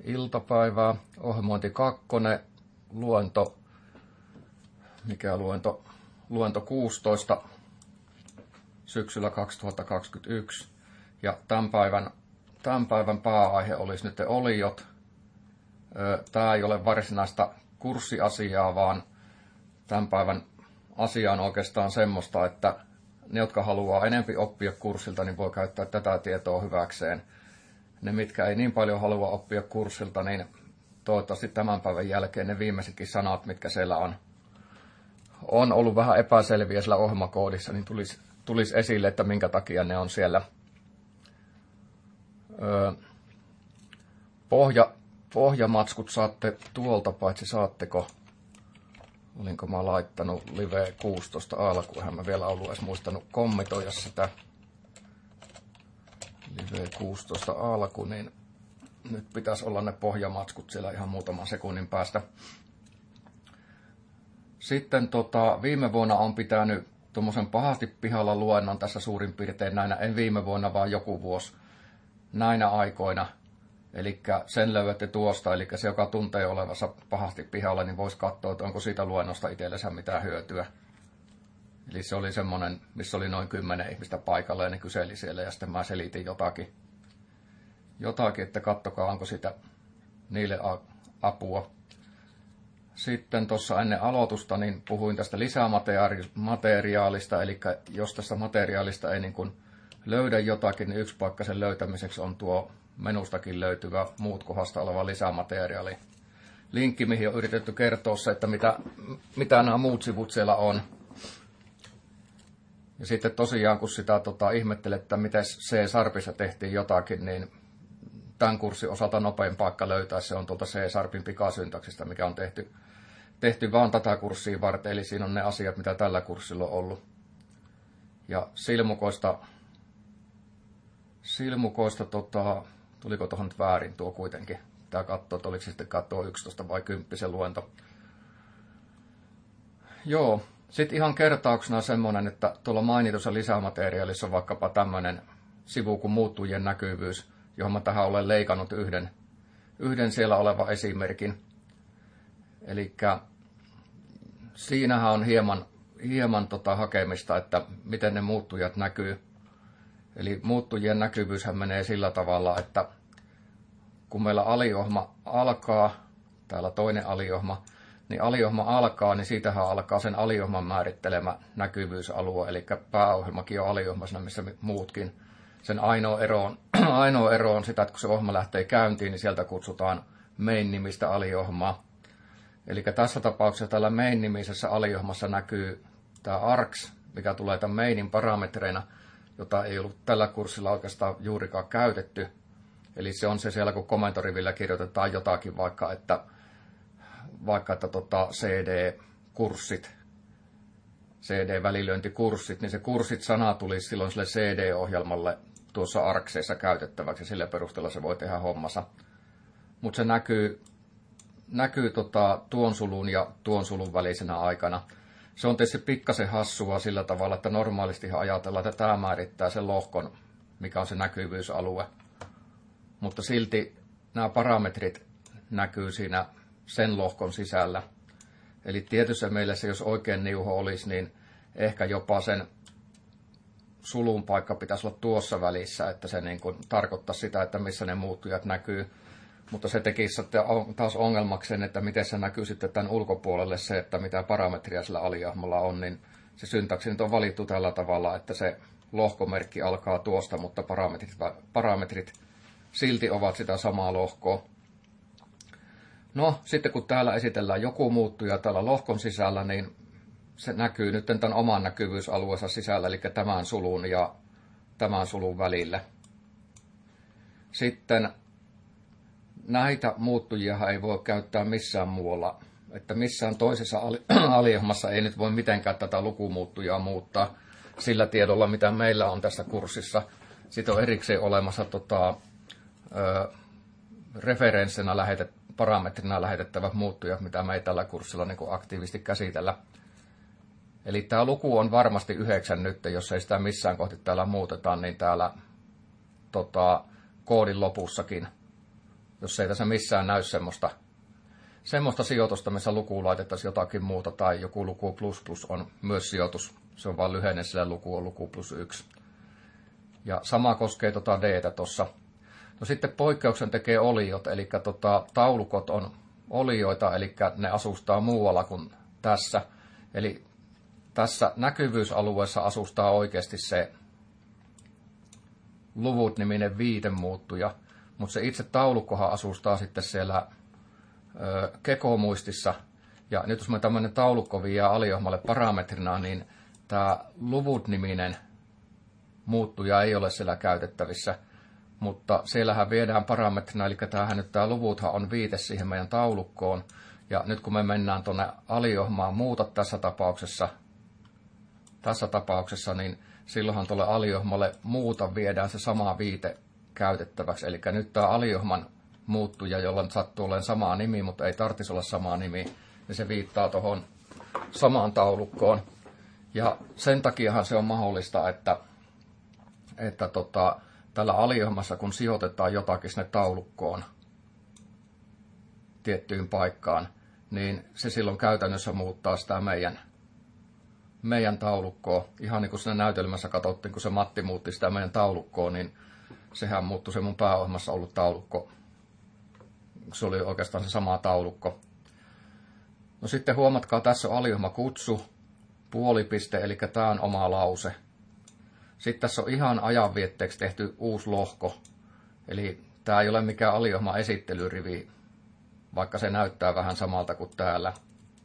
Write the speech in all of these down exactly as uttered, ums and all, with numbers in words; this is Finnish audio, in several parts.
iltapäivää. Ohjelmointi kakkonen, luento, mikä luento, luento kuusitoista syksyllä kaksituhattakaksikymmentäyksi. Ja tämän päivän, tämän päivän pääaihe olisi nyt oliot. Tämä ei ole varsinaista kurssiasiaa, vaan tämän päivän asia on oikeastaan semmoista, että ne, jotka haluaa enempi oppia kurssilta, niin voi käyttää tätä tietoa hyväkseen. Ne, mitkä ei niin paljon halua oppia kurssilta, niin toivottavasti tämän päivän jälkeen ne viimeisetkin sanat, mitkä siellä on, on ollut vähän epäselviä siellä ohjelmakoodissa, niin tulisi, tulisi esille, että minkä takia ne on siellä. Öö, pohja, pohjamatskut saatte tuolta, paitsi saatteko, olinko mä laittanut live kuusitoista alkuun, eihän mä vielä ollut edes muistanut kommitoida sitä. live kuusitoista alku, niin nyt pitäisi olla ne pohjamatskut siellä ihan muutaman sekunnin päästä. Sitten tota, viime vuonna on pitänyt tuommoisen pahasti pihalla luennon tässä suurin piirtein näinä, en viime vuonna vaan joku vuosi, näinä aikoina. Eli sen löydätte tuosta, eli se joka tuntee olevansa pahasti pihalla, niin voisi katsoa, että onko siitä luennosta itsellensä mitään hyötyä. Eli se oli semmoinen, missä oli noin kymmenen ihmistä paikalla ja ne kyseli siellä ja sitten mä selitin jotakin. Jotakin, että kattokaa, onko sitä niille apua. Sitten tuossa ennen aloitusta niin puhuin tästä lisämateriaalista, eli jos tässä materiaalista ei niin kuin löydä jotakin, niin yksi paikka sen löytämiseksi on tuo menustakin löytyvä muut kohdasta oleva lisämateriaali. Linkki, mihin on yritetty kertoa se, että mitä, mitä nämä muut sivut siellä on. Ja sitten tosiaan, kun sitä tota, ihmettelee, että miten C-Sharpissa tehtiin jotakin, niin tämän kurssin osalta nopein paikka löytää se on tuolta C-Sharpin pikasyntaksista, mikä on tehty, tehty vaan tätä kurssia varten. Eli siinä on ne asiat, mitä tällä kurssilla on ollut. Ja silmukoista, silmukoista tota, tuliko tuohon nyt väärin tuo kuitenkin? Pitää katsoa, että oliko se sitten katsoa yksitoista vai kymmenen se luento. Joo. Sitten ihan kertauksena semmoinen, että tuolla mainitussa lisämateriaalissa on vaikkapa tämmöinen sivu kuin muuttujien näkyvyys, johon mä tähän olen leikannut yhden, yhden siellä olevan esimerkin. Eli siinähän on hieman, hieman tota hakemista, että miten ne muuttujat näkyy. Eli muuttujien näkyvyyshän menee sillä tavalla, että kun meillä aliohma alkaa, täällä toinen aliohma, niin aliohma alkaa, niin siitähän alkaa sen aliohman määrittelemä näkyvyysalue, eli pääohjelmakin on aliohmasena, missä muutkin. Sen ainoa ero, on, ainoa ero on sitä, että kun se ohjelma lähtee käyntiin, niin sieltä kutsutaan main-nimistä aliohmaa. Eli tässä tapauksessa tällä main-nimisessä aliohmassa näkyy tämä args, mikä tulee tämän mainin parametreina, jota ei ollut tällä kurssilla oikeastaan juurikaan käytetty. Eli se on se siellä, kun komentorivillä kirjoitetaan jotakin, vaikka että vaikka että tota C D-kurssit, C D-välilyöntikurssit, niin se kurssit-sana tulisi silloin sille C D-ohjelmalle tuossa arkseissa käytettäväksi, ja sillä perusteella se voi tehdä hommansa. Mutta se näkyy, näkyy tota, tuon sulun ja tuon sulun välisenä aikana. Se on tietysti pikkasen hassua sillä tavalla, että normaalisti ajatellaan, että tämä määrittää sen lohkon, mikä on se näkyvyysalue. Mutta silti nämä parametrit näkyy siinä sen lohkon sisällä. Eli tietyssä mielessä, jos oikein niuho olisi, niin ehkä jopa sen sulun paikka pitäisi olla tuossa välissä, että se niin kuin tarkoittaa sitä, että missä ne muuttujat näkyy. Mutta se tekisi taas ongelmaksi sen, että miten se näkyy sitten tämän ulkopuolelle se, että mitä parametria sillä aliahmalla on, niin se syntaksi nyt on valittu tällä tavalla, että se lohkomerkki alkaa tuosta, mutta parametrit, parametrit silti ovat sitä samaa lohkoa. No, sitten kun täällä esitellään joku muuttuja täällä lohkon sisällä, niin se näkyy nyt tämän oman näkyvyysalueensa sisällä, eli tämän sulun ja tämän sulun välillä. Sitten näitä muuttujia ei voi käyttää missään muualla, että missään toisessa aliohmassa ei nyt voi mitenkään tätä lukumuuttujaa muuttaa sillä tiedolla, mitä meillä on tässä kurssissa. Sitten on erikseen olemassa tota, ö, referenssinä lähetet, parametrina lähetettävät muuttujat, mitä me ei tällä kurssilla niin kuin aktiivisesti käsitellä. Eli tämä luku on varmasti yhdeksän nyt, jos ei sitä missään kohti täällä muuteta, niin täällä tota, koodin lopussakin jos ei tässä missään näy semmoista, semmoista sijoitusta, missä lukuun laitettaisiin jotakin muuta, tai joku luku plus plus on myös sijoitus. Se on vain lyhenne, sillä luku on luku plus yksi. Ja sama koskee tota D:tä tuossa. No sitten poikkeuksen tekee oliot, eli tota, taulukot on olioita, eli ne asustaa muualla kuin tässä. Eli tässä näkyvyysalueessa asustaa oikeasti se luvut-niminen viitemuuttuja, mutta se itse taulukkohan asustaa sitten siellä ö, kekomuistissa. Ja nyt jos me tämmöinen taulukko vie aliohmalle parametrina, niin tämä luvut-niminen muuttuja ei ole siellä käytettävissä. Mutta siellähän viedään parametrina, eli tämähän nyt tämä luvuthan on viite siihen meidän taulukkoon. Ja nyt kun me mennään tuonne aliohmaan muuta tässä tapauksessa, tässä tapauksessa, niin silloinhan tuolle aliohmalle muuta viedään se sama viite käytettäväksi. Eli nyt tämä aliohman muuttuja, jolla sattuu olemaan sama nimi, mutta ei tarvitsisi olla sama nimi, niin se viittaa tuohon samaan taulukkoon. Ja sen takiahan se on mahdollista, että, että tota, tällä aliohmassa, kun sijoitetaan jotakin sinne taulukkoon tiettyyn paikkaan, niin se silloin käytännössä muuttaa sitä meidän, meidän taulukkoa. Ihan niin kuin siinä näytelmässä katsottiin, kun se Matti muutti sitä meidän taulukkoa, niin sehän muuttui se mun pääohjelmassa ollut taulukko. Se oli oikeastaan se sama taulukko. No sitten huomatkaa, tässä on aliohmakutsu, puolipiste, eli tämä on oma lause. Sitten tässä on ihan ajanvietteeksi tehty uusi lohko. Eli tämä ei ole mikään aliohma esittelyrivi, vaikka se näyttää vähän samalta kuin täällä.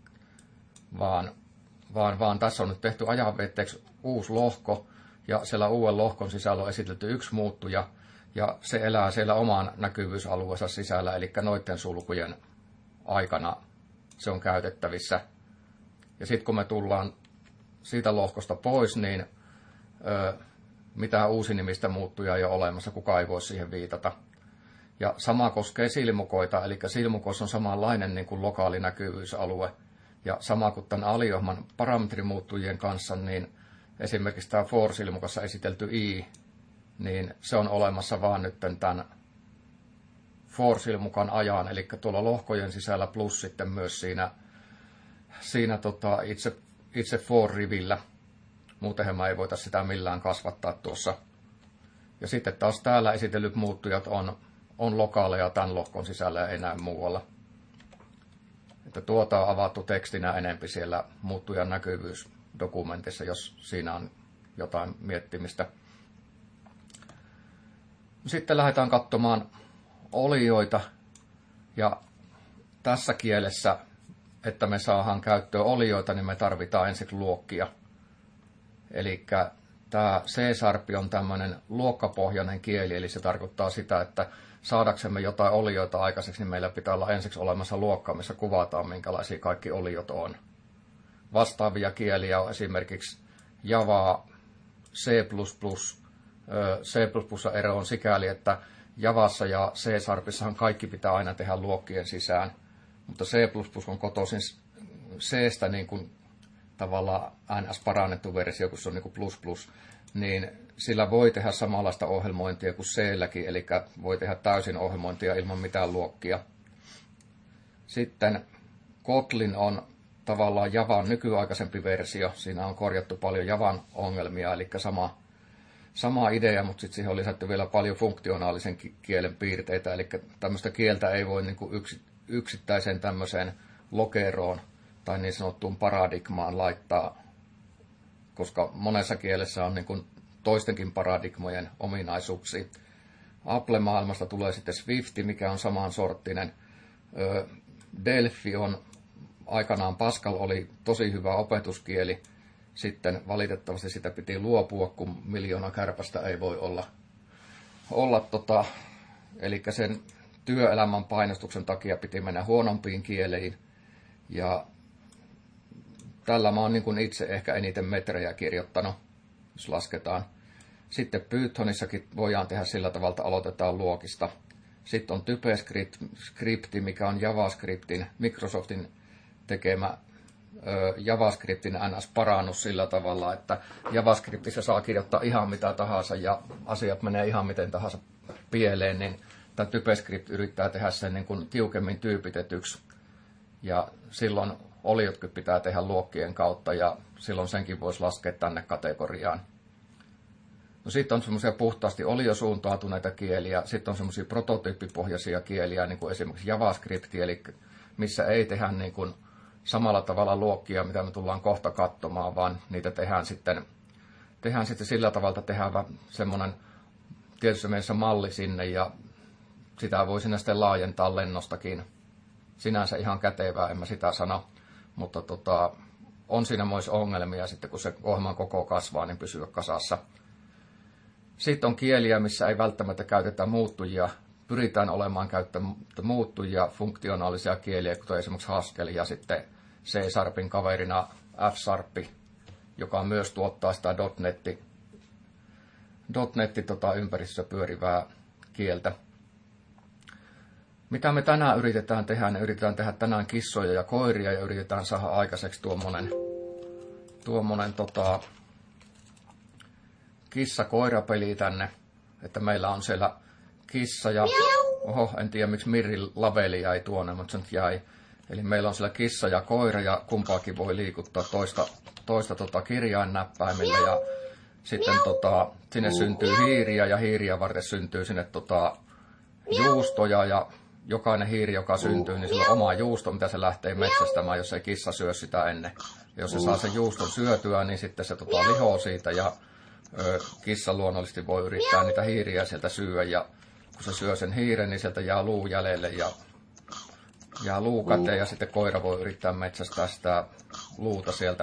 Vaan, vaan, vaan tässä on nyt tehty ajanvietteeksi uusi lohko, ja siellä uuden lohkon sisällä on esitelty yksi muuttuja, ja se elää siellä oman näkyvyysalueensa sisällä, eli noiden sulkujen aikana se on käytettävissä. Ja sitten kun me tullaan siitä lohkosta pois, niin ö, mitään uusinimistä muuttuja ei ole olemassa, kukaan ei voi siihen viitata. Ja sama koskee silmukoita, eli silmukoissa on samanlainen niin kuin lokaali näkyvyysalue. Ja sama kuin tämän aliohman parametrimuuttujien kanssa, niin esimerkiksi tämä for-silmukassa esitelty i, niin se on olemassa vaan nyt tämän for-silmukan ajan, eli tuolla lohkojen sisällä plus sitten myös siinä, siinä tota itse, itse for-rivillä. Muutenhan me ei voita sitä millään kasvattaa tuossa. Ja sitten taas täällä esitellyt muuttujat on, on lokaaleja tämän lohkon sisällä ja ei näy muualla. Että tuota on avattu tekstinä enempi siellä muuttujan näkyvyysdokumentissa, jos siinä on jotain miettimistä. Sitten lähdetään katsomaan olioita. Ja tässä kielessä, että me saadaan käyttöön olioita, niin me tarvitaan ensin luokkia. Eli tämä C-sharp on tämmöinen luokkapohjainen kieli, eli se tarkoittaa sitä, että saadaksemme jotain olioita aikaiseksi, niin meillä pitää olla ensiksi olemassa luokka, missä kuvataan, minkälaisia kaikki oliot on. Vastaavia kieliä on esimerkiksi Java, C plus plus. C plus plus ero on sikäli, että Javassa ja C-sharpissahan kaikki pitää aina tehdä luokkien sisään, mutta C plus plus on kotoisin C:stä niin kuin tavallaan N S-parannettu versio, kun se on niin kuin plus plus, niin sillä voi tehdä samanlaista ohjelmointia kuin C:lläkin, eli voi tehdä täysin ohjelmointia ilman mitään luokkia. Sitten Kotlin on tavallaan Javan nykyaikaisempi versio. Siinä on korjattu paljon Javan ongelmia, eli sama, sama idea, mutta sitten siihen on lisätty vielä paljon funktionaalisen kielen piirteitä, eli tämmöistä kieltä ei voi niin kuin yksi, yksittäiseen tämmöiseen lokeroon tai niin sanottuun paradigmaan laittaa, koska monessa kielessä on niin kuin toistenkin paradigmojen ominaisuuksia. Apple-maailmasta tulee sitten Swift, mikä on samansorttinen. Delphi on aikanaan, Pascal oli tosi hyvä opetuskieli. Sitten valitettavasti sitä piti luopua, kun miljoona kärpästä ei voi olla. olla tota, eli sen työelämän painostuksen takia piti mennä huonompiin kieliin. Ja tällä mä oon niin kuin itse ehkä eniten metrejä kirjoittanut, jos lasketaan. Sitten Pythonissakin voidaan tehdä sillä tavalla, että aloitetaan luokista. Sitten on TypeScript, mikä on JavaScriptin, Microsoftin tekemä ö, JavaScriptin N S-parannus sillä tavalla, että JavaScriptissa saa kirjoittaa ihan mitä tahansa ja asiat menee ihan miten tahansa pieleen, niin tämä TypeScript yrittää tehdä sen niin kuin tiukemmin tyypitetyksi. Ja silloin oliotkin pitää tehdä luokkien kautta ja silloin senkin voisi laskea tänne kategoriaan. No sitten on semmoisia puhtaasti oliosuuntautuneita kieliä, sitten on semmoisia prototyyppipohjaisia kieliä, niin kuin esimerkiksi JavaScript, eli missä ei tehdä niin kuin samalla tavalla luokkia, mitä me tullaan kohta katsomaan, vaan niitä tehdään sitten, tehdään sitten sillä tavalla, että tehdään semmoinen tietyssä mielessä malli sinne, ja sitä voi sinne sitten laajentaa lennostakin. Sinänsä ihan kätevää, en mä sitä sano, mutta tota, on siinä myös ongelmia sitten, kun se ohjelman koko kasvaa, niin pysyä kasassa. Sitten on kieliä, missä ei välttämättä käytetä muuttujia. Pyritään olemaan käyttämättä muuttujia, funktionaalisia kieliä, kuten esimerkiksi Haskell ja sitten C-Sharpin kaverina F-Sharp, joka myös tuottaa sitä .NET, .NET tota, ympäristössä pyörivää kieltä. Mitä me tänään yritetään tehdä, niin yritetään tehdä tänään kissoja ja koiria ja yritetään saada aikaiseksi tuommoinen, tuommoinen tota, kissa-koirapeli tänne, että meillä on siellä kissa ja, oho, en tiedä miksi Mirri laveli jäi tuonne, mutta se nyt jäi. Eli meillä on siellä kissa ja koira ja kumpaakin voi liikuttaa toista, toista tota kirjainnäppäimillä ja sitten tota, sinne syntyy hiiriä ja hiiriä varten syntyy sinne tota, juustoja ja jokainen hiiri, joka syntyy, niin sillä on oma juusto, mitä se lähtee metsästämään, jos ei kissa syö sitä ennen. Ja jos se saa sen juuston syötyä, niin sitten se tota, lihoo siitä ja ö, kissa luonnollisesti voi yrittää niitä hiiriä sieltä syödä. Ja kun se syö sen hiiren, niin sieltä jää luu jäljelle ja jää luu käteen ja sitten koira voi yrittää metsästää sitä luuta sieltä.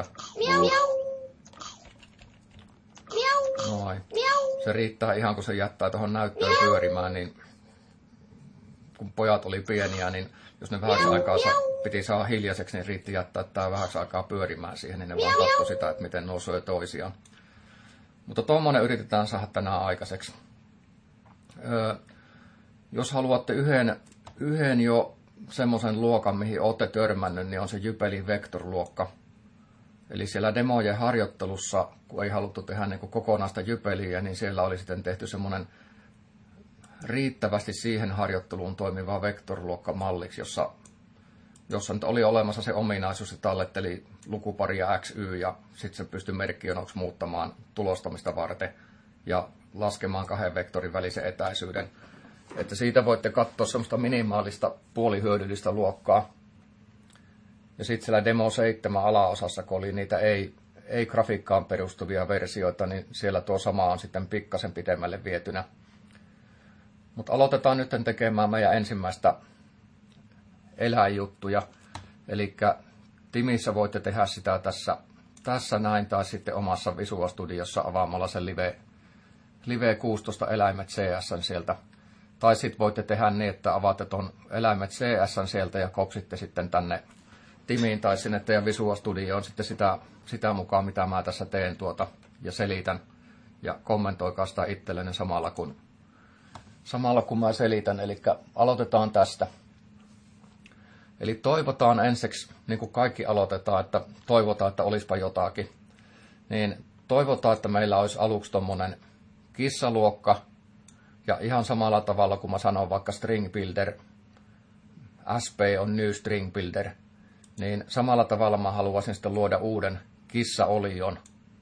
Noin. Se riittää ihan, kun se jättää tuohon näyttöön pyörimään, niin kun pojat oli pieniä, niin jos ne vähäksi aikaa piti saada hiljaiseksi, niin riitti jättää tämä vähäksi aikaa pyörimään siihen, niin ne vaan katsoi sitä, että miten nuo syö toisiaan. Mutta tuommoinen yritetään saada tänään aikaiseksi. Öö, jos haluatte yhden, yhden jo semmoisen luokan, mihin olette törmännyt, niin on se Jypelin vektorluokka. Eli siellä demojen harjoittelussa, kun ei haluttu tehdä niin kuin kokonaista Jypeliä, niin siellä oli sitten tehty semmoinen riittävästi siihen harjoitteluun toimiva vektorluokkamalliksi, jossa, jossa nyt oli olemassa se ominaisuus, että talletteli lukuparia X, Y ja sitten se pystyi merkkionoksi muuttamaan tulostamista varten ja laskemaan kahden vektorin välisen etäisyyden. Että siitä voitte katsoa semmoista minimaalista puolihyödyllistä luokkaa. Ja sitten siellä Demo seitsemän alaosassa, kun oli niitä ei, ei grafiikkaan perustuvia versioita, niin siellä tuo sama on sitten pikkasen pidemmälle vietynä. Mutta aloitetaan nyt tekemään meidän ensimmäistä eläinjuttuja. Eli Timissä voitte tehdä sitä tässä, tässä näin, tai sitten omassa Visual Studiossa avaamalla sen Live, Live kuusitoista eläimet C S:n sieltä. Tai sitten voitte tehdä niin, että avaatte tuon eläimet C S:n sieltä ja kopsitte sitten tänne Timiin tai sinne teidän Visual Studioon sitten sitä, sitä mukaan, mitä mä tässä teen tuota ja selitän. Ja kommentoikaa sitä itsellenne samalla kun Samalla kun mä selitän, eli aloitetaan tästä. Eli toivotaan ensiksi, niin kuin kaikki aloitetaan, että toivotaan, että olisipa jotakin. Niin toivotaan, että meillä olisi aluksi tommonen kissaluokka. Ja ihan samalla tavalla, kun mä sanon vaikka string builder, S P on new string builder, niin samalla tavalla mä haluaisin sitten luoda uuden kissaolion.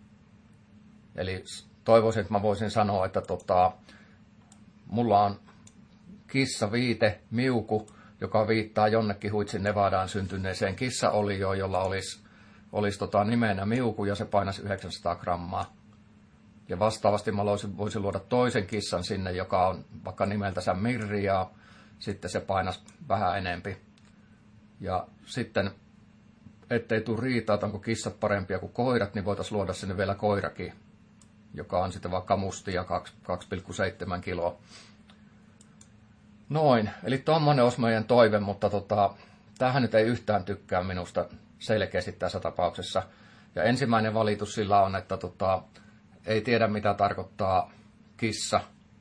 Eli toivoisin, että mä voisin sanoa, että tota, mulla on kissa viite miuku, joka viittaa jonnekin Huitsin Nevadaan syntyneeseen kissaolioon, jolla olisi, olisi tota nimenä miuku ja se painaisi yhdeksänsataa grammaa. Ja vastaavasti mä voisin, voisin luoda toisen kissan sinne, joka on vaikka nimeltänsä Mirri ja sitten se painaisi vähän enempi. Ja sitten, ettei tule riitaa, että onko kissat parempia kuin koirat, niin voitaisiin luoda sinne vielä koirakin, joka on sitten vaikka mustia kaksi pilkku seitsemän kiloa. Noin, eli tuommoinen olisi meidän toive, mutta tota, tämähän nyt ei yhtään tykkää minusta selkeästi tässä tapauksessa. Ja ensimmäinen valitus sillä on, että tota, ei tiedä mitä tarkoittaa kissa.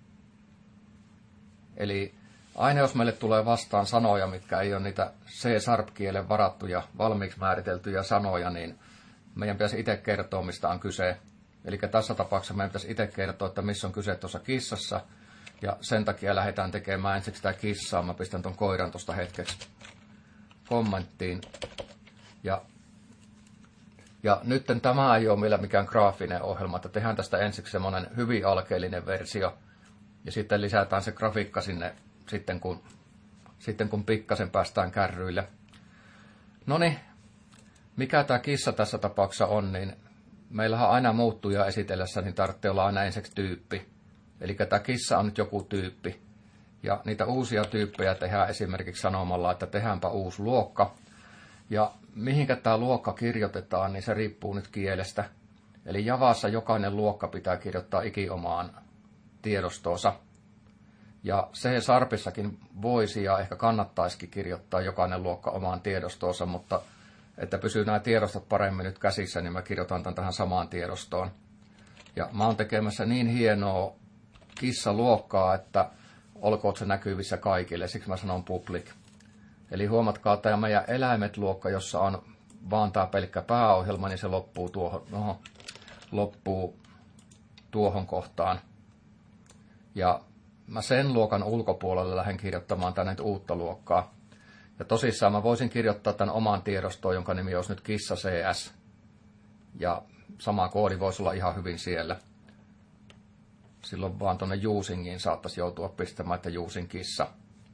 Eli aina jos meille tulee vastaan sanoja, mitkä ei ole niitä C-Sharp-kielen varattuja, valmiiksi määriteltyjä sanoja, niin meidän pitäisi itse kertoa, mistä on kyse. Eli tässä tapauksessa meidän pitäisi itse kertoa, että missä on kyse tuossa kissassa. Ja sen takia lähdetään tekemään ensiksi sitä kissaa. Mä pistän ton koiran tuosta hetkeksi kommenttiin. Ja, ja nyt tämä ei ole vielä mikään graafinen ohjelma, että tehdään tästä ensiksi semmoinen hyvin alkeellinen versio. Ja sitten lisätään se grafiikka sinne sitten kun, sitten kun pikkasen päästään kärryille. Noniin, mikä tämä kissa tässä tapauksessa on, niin meillähän aina muuttuja esitellessä, niin tarvitsee olla aina ensiksi tyyppi. Eli tämä kissa on nyt joku tyyppi. Ja niitä uusia tyyppejä tehdään esimerkiksi sanomalla, että tehdäänpä uusi luokka. Ja mihinkä tämä luokka kirjoitetaan, niin se riippuu nyt kielestä. Eli Javassa jokainen luokka pitää kirjoittaa ikiomaan tiedostoonsa. Ja C-Sharpissakin voisi ja ehkä kannattaisikin kirjoittaa jokainen luokka omaan tiedostoonsa, mutta että pysyy nämä tiedostot paremmin nyt käsissä, niin mä kirjoitan tämän tähän samaan tiedostoon. Ja mä oon tekemässä niin hienoa kissaluokkaa, että olkoon se näkyvissä kaikille, siksi mä sanon public. Eli huomatkaa, tämä meidän eläimet-luokka, jossa on vaan tämä pelkkä pääohjelma, niin se loppuu tuohon, no, loppuu tuohon kohtaan. Ja mä sen luokan ulkopuolelle lähden kirjoittamaan tänne uutta luokkaa. Ja tosissaan mä voisin kirjoittaa tämän oman tiedostoon, jonka nimi olisi nyt kissa C S. Ja sama koodi voisi olla ihan hyvin siellä. Silloin vaan tuonne usingiin saattaisi joutua pistämään, että using kissa.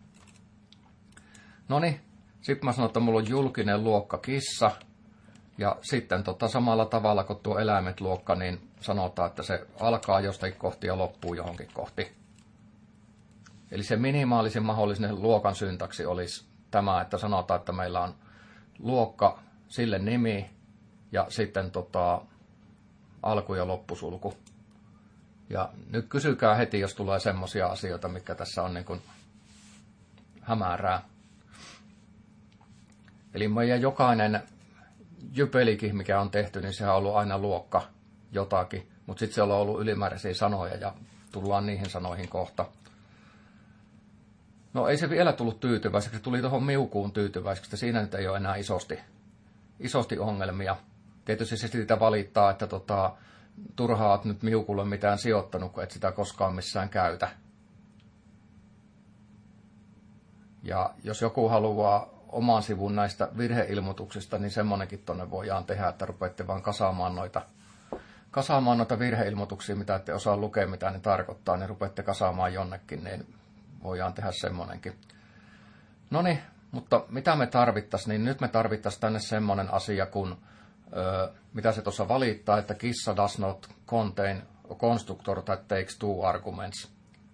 Noniin, sitten mä sanon, että mulla on julkinen luokka kissa. Ja sitten tota, samalla tavalla kuin tuo eläimet luokka, niin sanotaan, että se alkaa jostakin kohti ja loppuu johonkin kohti. Eli se minimaalisin mahdollinen luokan syntaksi olisi tämä, että sanotaan, että meillä on luokka, sille nimi ja sitten tota, alku- ja loppusulku. Ja nyt kysykää heti, jos tulee semmoisia asioita, mikä tässä on niin kuin hämärää. Eli meidän jokainen jypelikin, mikä on tehty, niin sehän on ollut aina luokka jotakin, mutta sitten siellä on ollut ylimääräisiä sanoja ja tullaan niihin sanoihin kohta. No ei se vielä tullut tyytyväiseksi, se tuli tuohon miukuun tyytyväiseksi, siinä nyt ei ole enää isosti, isosti ongelmia. Tietysti se siitä valittaa, että tota, turhaa olet nyt miukulle mitään sijoittanut, kun et sitä koskaan missään käytä. Ja jos joku haluaa oman sivun näistä virheilmoituksista, niin semmonenkin tonne voidaan tehdä, että rupeatte vaan kasaamaan noita, kasaamaan noita virheilmoituksia, mitä ette osaa lukea, mitä ne tarkoittaa, niin rupeatte kasaamaan jonnekin, niin voidaan tehdä semmonenkin. Noniin, mutta mitä me tarvittaisiin, niin nyt me tarvittaisiin tänne semmonen asia, kun ö, mitä se tuossa valittaa, että kissa does not contain a constructor that takes two arguments.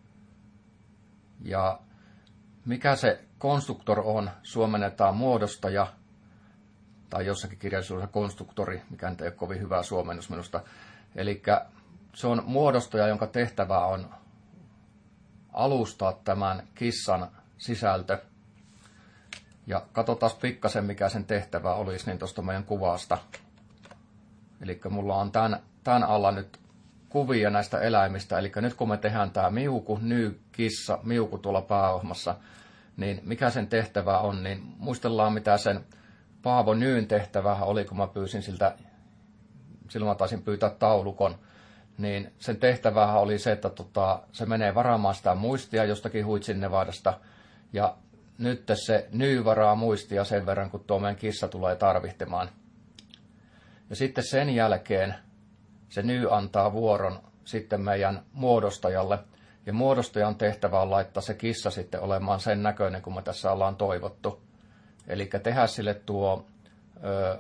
Ja mikä se konstruktor on, suomennetaan muodostaja, tai jossakin kirjallisuudessa konstruktori, mikä nyt ei ole kovin hyvä suomennus minusta. Eli se on muodostaja, jonka tehtävä on alustaa tämän kissan sisältö. Ja katsotaan pikkasen, mikä sen tehtävä olisi, niin tuosta meidän kuvasta. Eli mulla on tämän, tämän alla nyt kuvia näistä eläimistä. Eli nyt kun me tehdään tämä miuku, ny, kissa, miuku tuolla pääohjelmassa, niin mikä sen tehtävä on, niin muistellaan mitä sen Paavo Nyyn tehtävä oli, kun mä pyysin siltä, silloin mä taisin pyytää taulukon, niin sen tehtävähän oli se, että tota, se menee varaamaan sitä muistia jostakin Huitsin Nevadasta, ja nyt se Ny varaa muistia sen verran, kun tuo meidän kissa tulee tarvitsemaan. Ja sitten sen jälkeen se Ny antaa vuoron sitten meidän muodostajalle, ja muodostajan tehtävä on laittaa se kissa sitten olemaan sen näköinen, kun me tässä ollaan toivottu. Eli tehdä sille tuo, ö,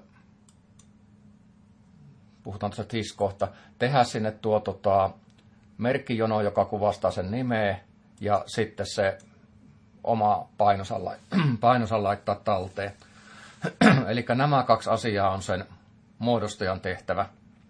puhutaan tuossa tis-kohta, tehdä sinne tuo tota, merkkijono, joka kuvastaa sen nimeä, ja sitten se oma painosan, painosan laittaa talteen. Eli nämä kaksi asiaa on sen muodostajan tehtävä.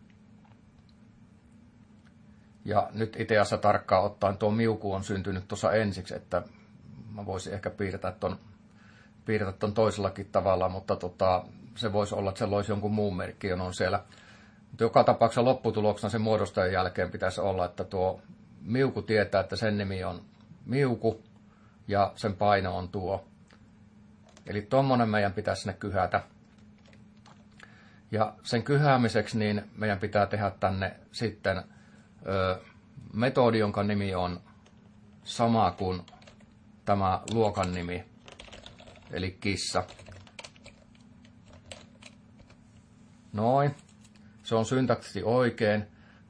Ja nyt itse asiassa tarkkaan ottaen tuo miuku on syntynyt tuossa ensiksi, että mä voisin ehkä piirtää ton, piirtää ton toisellakin tavalla, mutta tota, se voisi olla, että se loisi jonkun muun merkkijonon siellä. Mutta joka tapauksessa lopputuloksena sen muodostajan jälkeen pitäisi olla, että tuo miuku tietää, että sen nimi on miuku ja sen paino on tuo. Eli tuommoinen meidän pitäisi sinne kyhätä. Ja sen kyhäämiseksi niin meidän pitää tehdä tänne sitten ö, metodi, jonka nimi on sama kuin tämä luokan nimi, eli kissa. Noin. Se on syntaktisesti oikein.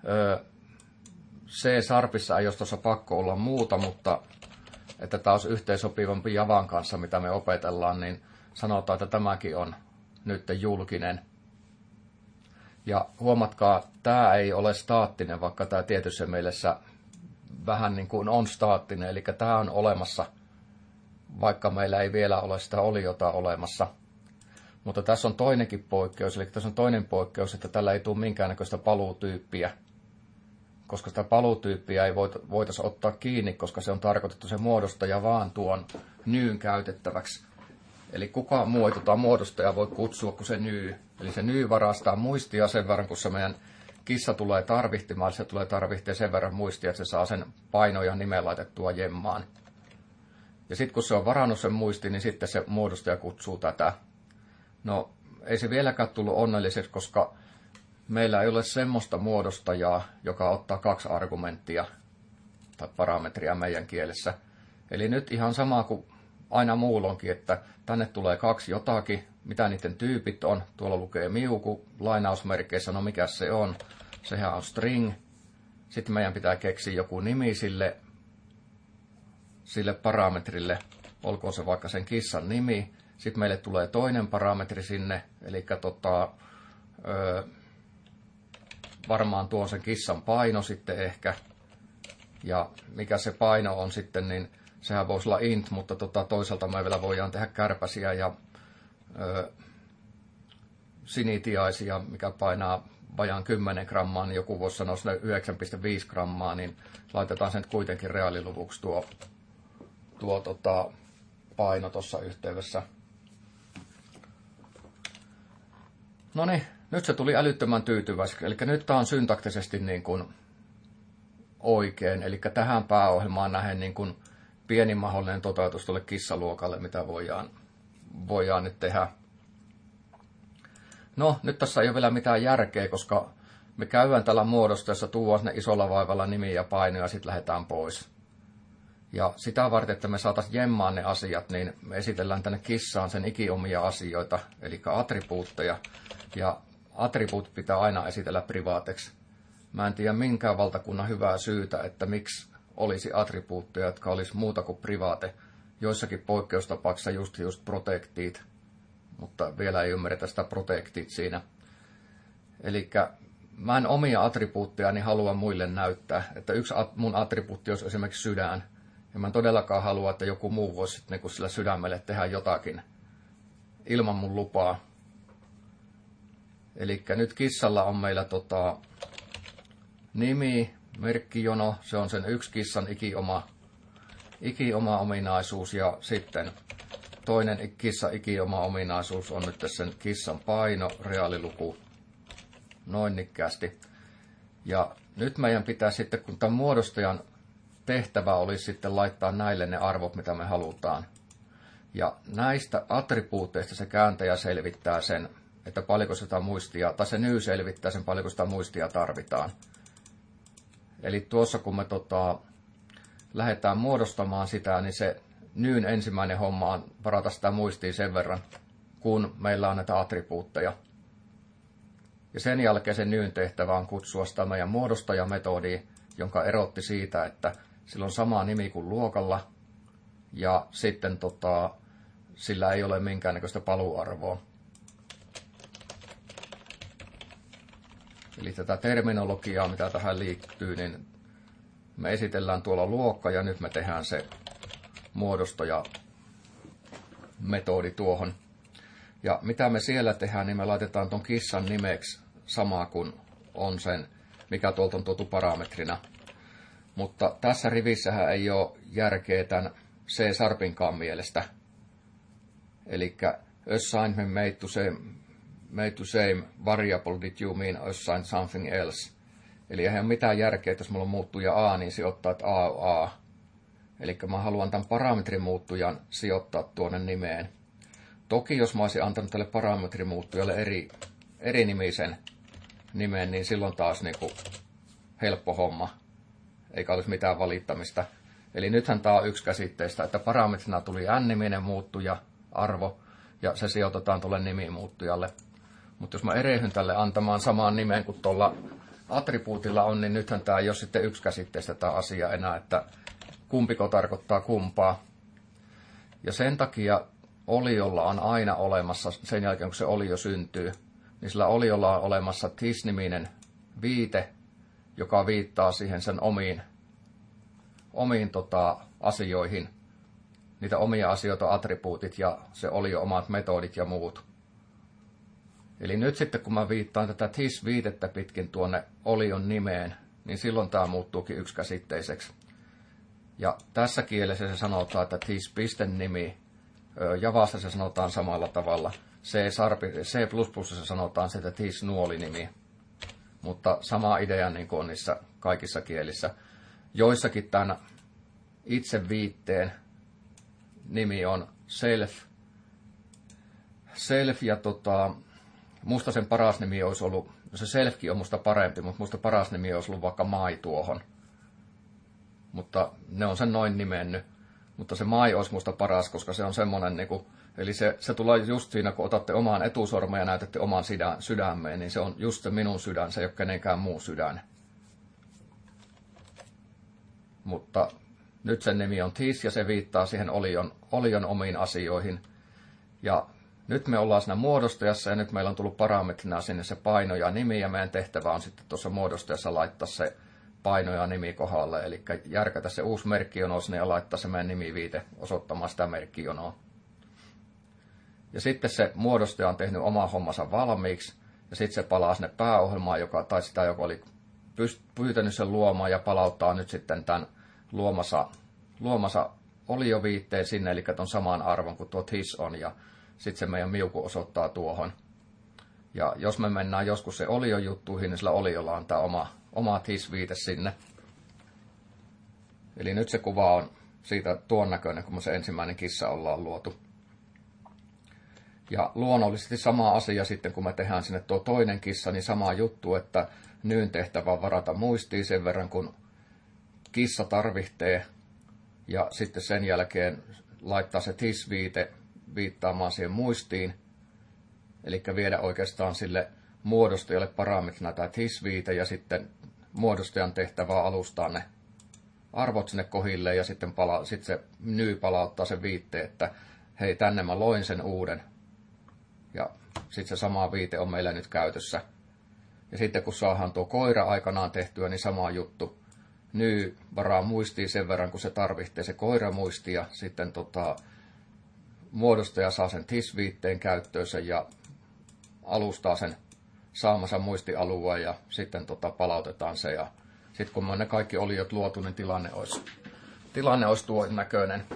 C-sharpissa ei olisi tuossa pakko olla muuta, mutta että tämä olisi yhteensopivampi Javan kanssa, mitä me opetellaan, niin sanotaan, että tämäkin on nyt julkinen. Ja huomatkaa, tämä ei ole staattinen, vaikka tämä tietyssä mielessä vähän niin kuin on staattinen, eli tämä on olemassa, vaikka meillä ei vielä ole sitä oliota olemassa. Mutta tässä on toinenkin poikkeus, eli tässä on toinen poikkeus, että tällä ei tule minkäännäköistä paluutyyppiä, koska sitä paluutyyppiä ei voitaisi ottaa kiinni, koska se on tarkoitettu se muodostaja vaan tuon nyyn käytettäväksi. Eli kukaan muu ei tuota muodostajaa voi kutsua kuin se nyy. Eli se nyy varastaa muistia sen verran, kun se meidän kissa tulee tarvihtimaan, se tulee tarvihtia sen verran muistia, että se saa sen paino ja nimen laitettua jemmaan. Ja sitten kun se on varannut sen muistin, niin sitten se muodostaja kutsuu tätä. No, ei se vieläkään tullut onnelliseksi, koska meillä ei ole semmoista muodostajaa, joka ottaa kaksi argumenttia tai parametria meidän kielessä. Eli nyt ihan sama kuin aina muullonkin, että tänne tulee kaksi jotakin, mitä niiden tyypit on. Tuolla lukee miuku lainausmerkeissä, no mikä se on. Sehän on string. Sitten meidän pitää keksiä joku nimi sille, sille parametrille, olkoon se vaikka sen kissan nimi. Sitten meille tulee toinen parametri sinne, eli tota, ö, varmaan tuo sen kissan paino sitten ehkä. Ja mikä se paino on sitten, niin sehän voisi olla int, mutta tota, toisaalta me vielä voidaan tehdä kärpäsiä ja ö, sinitiaisia, mikä painaa vajaan kymmenen grammaa, niin joku voisi sanoa yhdeksän pilkku viisi grammaa, niin laitetaan sen kuitenkin reaaliluvuksi tuo, tuo tota, paino tuossa yhteydessä. No niin, nyt se tuli älyttömän tyytyväiseksi. Eli nyt tämä on syntaktisesti niin kuin oikein. Eli tähän pääohjelmaan nähden niin kuin pienin mahdollinen toteutus tuolle kissaluokalle, mitä voidaan, voidaan nyt tehdä. No, nyt tässä ei ole vielä mitään järkeä, koska me käydään tällä muodostajassa, tuodaan sinne isolla vaivalla nimi ja paino ja sitten lähdetään pois. Ja sitä varten, että me saataisiin jemmaan ne asiat, niin me esitellään tänne kissaan sen ikiomia asioita, eli attribuutteja. Ja attribuut pitää aina esitellä privaateksi. Mä en tiedä minkään valtakunnan hyvää syytä, että miksi olisi attribuutteja, jotka olisi muuta kuin privaate. Joissakin poikkeustapauksissa just just protected, mutta vielä ei ymmärretä sitä protected siinä. Eli mä en omia attribuuttejani halua muille näyttää, että yksi mun attribuutti olisi esimerkiksi sydän. Ja mä en todellakaan halua, että joku muu voisi sitten niin sillä sydämelle tehdä jotakin ilman mun lupaa. Eli nyt kissalla on meillä tota, nimi, merkkijono, se on sen yksi kissan ikioma, ikioma ominaisuus. Ja sitten toinen kissa ikioma ominaisuus on nyt sen kissan paino, reaaliluku, noin nikkäästi. Ja nyt meidän pitää sitten, kun tämän muodostajan tehtävä olisi sitten laittaa näille ne arvot, mitä me halutaan. Ja näistä attribuuteista se kääntäjä selvittää sen, että paljonko sitä muistia, tai se nyy selvittää sen, paljonko sitä muistia tarvitaan. Eli tuossa kun me tota, lähdetään muodostamaan sitä, niin se nyyn ensimmäinen homma on varata sitä muistia sen verran, kun meillä on näitä attribuutteja. Ja sen jälkeen se nyyn tehtävä on kutsua sitä meidän muodostajametodia, jonka erotti siitä, että sillä on sama nimi kuin luokalla, ja sitten tota, sillä ei ole minkäännäköistä paluuarvoa. Eli tätä terminologiaa, mitä tähän liittyy, niin me esitellään tuolla luokka, ja nyt me tehdään se muodostajametodi tuohon. Ja mitä me siellä tehdään, niin me laitetaan ton kissan nimeksi sama kuin on sen, mikä tuolta on tuotu parametrina. Mutta tässä rivissähän ei ole järkeä tämän C-sharpinkaan mielestä. Eli assign made to same, made to same variable, did you mean assign something else? Eli eihän ole mitään järkeä, että jos mulla on muuttuja A, niin sijoittaa, että A on A. Eli mä haluan tämän parametrimuuttujan sijoittaa tuonne nimeen. Toki jos mä olisin antanut tälle parametrimuuttujalle eri, eri nimisen nimen, niin silloin taas niin kuin helppo homma. Eikä olisi mitään valittamista. Eli nythän tämä on yksi käsitteistä, että parametrina tuli n-niminen muuttuja, arvo, ja se sijoitetaan tuolle nimimuuttujalle. Mutta jos mä erehyn tälle antamaan samaan nimen kuin tuolla attribuutilla on, niin nythän tämä ei ole sitten yksi käsitteistä tämä asia enää, että kumpiko tarkoittaa kumpaa. Ja sen takia oliolla on aina olemassa, sen jälkeen kun se olio syntyy, niin sillä oliolla on olemassa tis-niminen viite, joka viittaa siihen sen omiin, omiin tota, asioihin. Niitä omia asioita, attribuutit ja se olio omat metodit ja muut. Eli nyt sitten kun mä viittaan tätä tis-viitettä pitkin tuonne olion nimeen, niin silloin tämä muuttuukin yksikäsitteiseksi. Ja tässä kielessä se sanotaan, että tis-nimi, Javassa se sanotaan samalla tavalla. C plus plus se sanotaan se, että tis-nuolinimi. Mutta sama idea niin kuin on niissä kaikissa kielissä. Joissakin tämän itse viitteen nimi on self. Self ja tota, musta sen paras nimi olisi ollut, se selfkin on musta parempi, mutta musta paras nimi olisi ollut vaikka mai tuohon. Mutta ne on sen noin nimennyt. Mutta se mai olisi musta paras, koska se on semmoinen, niin kuin, eli se, se tulee just siinä, kun otatte oman etusormen ja näytätte oman sydän, sydämeen, niin se on just se minun sydän, se ei ole kenenkään muu sydän. Mutta nyt sen nimi on tis ja se viittaa siihen olion, olion omiin asioihin. Ja nyt me ollaan siinä muodostajassa ja nyt meillä on tullut parametrina sinne se paino ja nimi ja meidän tehtävä on sitten tuossa muodostajassa laittaa se paino ja nimi kohdalle, eli järkätä se uusi merkkijono sinne ja laittaa se meidän nimiviite osoittamaan sitä merkkijonoa. Ja sitten se muodostaja on tehnyt oma hommansa valmiiksi, ja sitten se palaa sinne pääohjelmaan, joka, tai sitä, joka oli pyytänyt sen luomaan, ja palauttaa nyt sitten tämän luomassa, luomassa olioviitteen sinne, eli tuon saman arvon kuin tuo tis on, ja sitten se meidän miuku osoittaa tuohon. Ja jos me mennään joskus se oliojuttuihin, niin sillä oliolla on tämä oma, oma tis-viite sinne. Eli nyt se kuva on siitä tuon näköinen, kun me se ensimmäinen kissa ollaan luotu. Ja luonnollisesti sama asia sitten, kun me tehdään sinne tuo toinen kissa, niin sama juttu, että nyyn tehtävä on varata muistiin sen verran, kun kissa tarvitsee. Ja sitten sen jälkeen laittaa se tis-viite viittaamaan siihen muistiin. Eli viedä oikeastaan sille muodostajalle parametrina tämä tis-viite ja sitten muodostajan tehtävää alustaa ne arvot sinne kohille ja sitten pala- sit se nyy palauttaa sen viitteen, että hei, tänne mä loin sen uuden. Ja sitten se sama viite on meillä nyt käytössä. Ja sitten kun saadaan tuo koira aikanaan tehtyä, niin sama juttu. Nyy varaa muistiin sen verran, kun se tarvitsee se koira muistia. Sitten tota, muodostaja saa sen tis-viitteen käyttöönsä ja alustaa sen saamansa muistialueen ja sitten tota, palautetaan se. Ja sitten kun me ne kaikki oliot luotu, niin tilanne olisi, tilanne olisi tuon näköinen.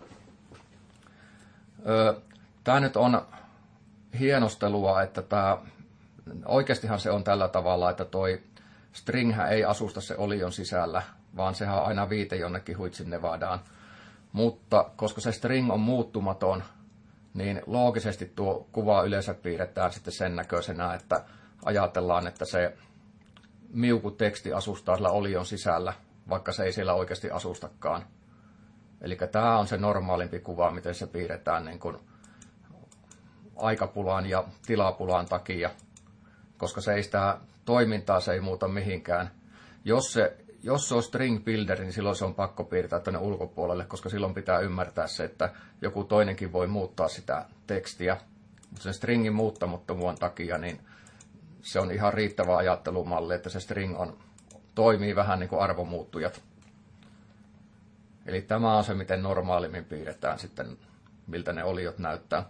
Öö, Tämä nyt on hienostelua, että tämä, oikeastihan se on tällä tavalla, että toi stringhän ei asusta se olion sisällä, vaan sehän on aina viite jonnekin huitsin nevadaan. Mutta koska se string on muuttumaton, niin loogisesti tuo kuva yleensä piirretään sitten sen näköisenä, että ajatellaan, että se miuku teksti asustaa sillä olion sisällä, vaikka se ei siellä oikeasti asustakaan. Eli tämä on se normaalimpi kuva, miten se piirretään niin kuin aikapulan ja tilapulan takia, koska se ei sitä toimintaa se ei muuta mihinkään. Jos se, jos se on string builder, niin silloin se on pakko piirtää tänne ulkopuolelle, koska silloin pitää ymmärtää se, että joku toinenkin voi muuttaa sitä tekstiä. Mutta sen stringin muuttamattomuuden takia, niin se on ihan riittävä ajattelumalli, että se string on, toimii vähän niin kuin arvomuuttujat. Eli tämä on se, miten normaalimmin piirretään sitten, miltä ne oliot näyttää.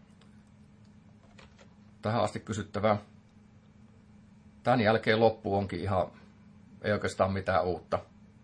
Tähän asti kysyttävää. Tämän jälkeen loppu onkin ihan, ei oikeastaan mitään uutta.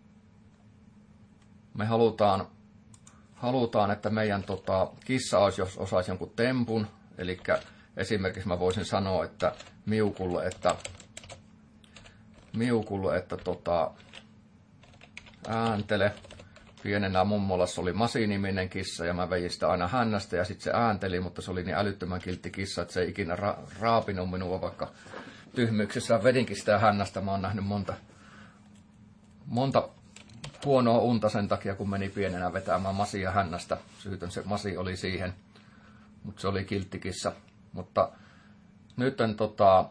Me halutaan, halutaan että meidän tota, kissa olisi, jos osaisi jonkun tempun. Eli esimerkiksi mä voisin sanoa, että miukulle, että, miukulle, että tota, ääntele. Pienenä mummolassa oli Masi-niminen kissa ja mä vein sitä aina hännästä ja sitten se äänteli, mutta se oli niin älyttömän kiltti kissa, että se ei ikinä ra- raapinut minua, vaikka tyhmyyksessä vedinkin sitä hännästä. Mä oon nähnyt monta, monta huonoa unta sen takia, kun meni pienenä vetämään masia hännästä. Syytön se masi oli siihen, mutta se oli kilttikissa. Mutta nyt en, tota,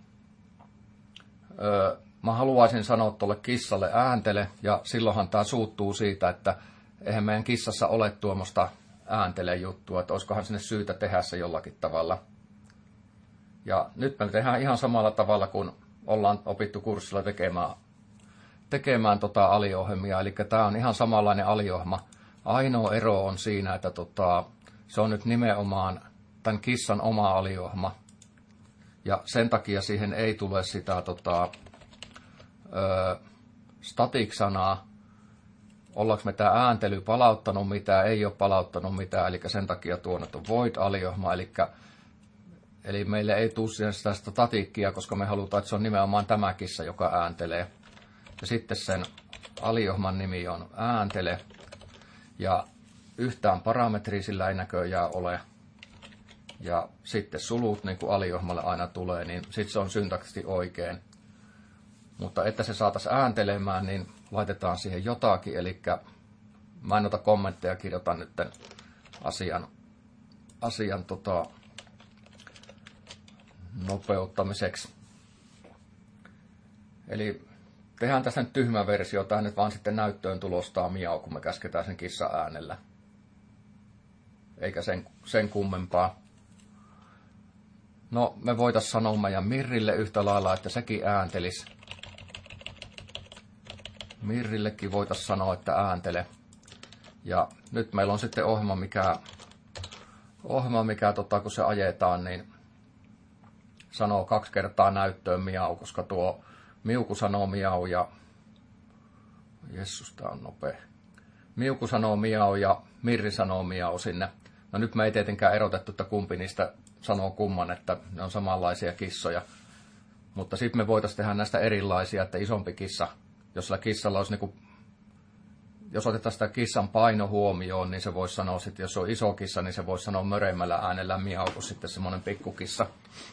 ö, mä haluaisin sanoa tuolle kissalle ääntele, ja silloinhan tämä suuttuu siitä, että eihän meidän kissassa ole tuommoista ääntele juttua, että olisikohan sinne syytä tehdä se jollakin tavalla. Ja nyt me tehdään ihan samalla tavalla, kun ollaan opittu kurssilla tekemään, tekemään tota aliohjelmia. Eli tämä on ihan samanlainen aliohjelma. Ainoa ero on siinä, että tota, se on nyt nimenomaan tämän kissan oma aliohjelma. Ja sen takia siihen ei tule sitä tota, ö, static-sanaa. Ollaanko me tämä ääntely palauttanut mitään, ei ole palauttanut mitään, eli sen takia tuonut on void-aliohjelma, eli, eli meille ei tule siihen sitä statiikkia, koska me halutaan, että se on nimenomaan tämä kissa, joka ääntelee. Ja sitten sen aliohjelman nimi on ääntele, ja yhtään parametria sillä ei näköjään ole. Ja sitten sulut, niin kuin aliohjelmalle aina tulee, niin sitten se on syntaktisesti oikein. Mutta että se saataisiin ääntelemään, niin laitetaan siihen jotakin, eli mä en ota kommentteja, kirjoitan nyt asian, asian tota, nopeuttamiseksi. Eli tehdään tässä nyt tyhmä versio, tämä nyt vaan sitten näyttöön tulostaa miau, kun me käsketään sen kissan äänellä. Eikä sen, sen kummempaa. No, me voitaisiin sanoa meidän Mirrille yhtä lailla, että sekin ääntelisi. Mirrillekin voitaisiin sanoa, että ääntele. Ja nyt meillä on sitten ohjelma, mikä, ohjelma, mikä tota, kun se ajetaan, niin sanoo kaksi kertaa näyttöön miau, koska tuo miuku sanoo miau ja... Jessus, tää on nopea. Miuku sanoo miau ja Mirri sanoo miau sinne. No nyt me ei tietenkään erotettu, että kumpi niistä sanoo kumman, että ne on samanlaisia kissoja. Mutta sitten me voitaisiin tehdä näistä erilaisia, että isompi kissa, jos sillä kissalla olisi niinku, jos otetaan sitä kissan paino huomioon, niin se voisi sanoa sitten, jos se on iso kissa, niin se voisi sanoa möreimmällä äänellä miau, kun sitten semmoinen pikkukissa.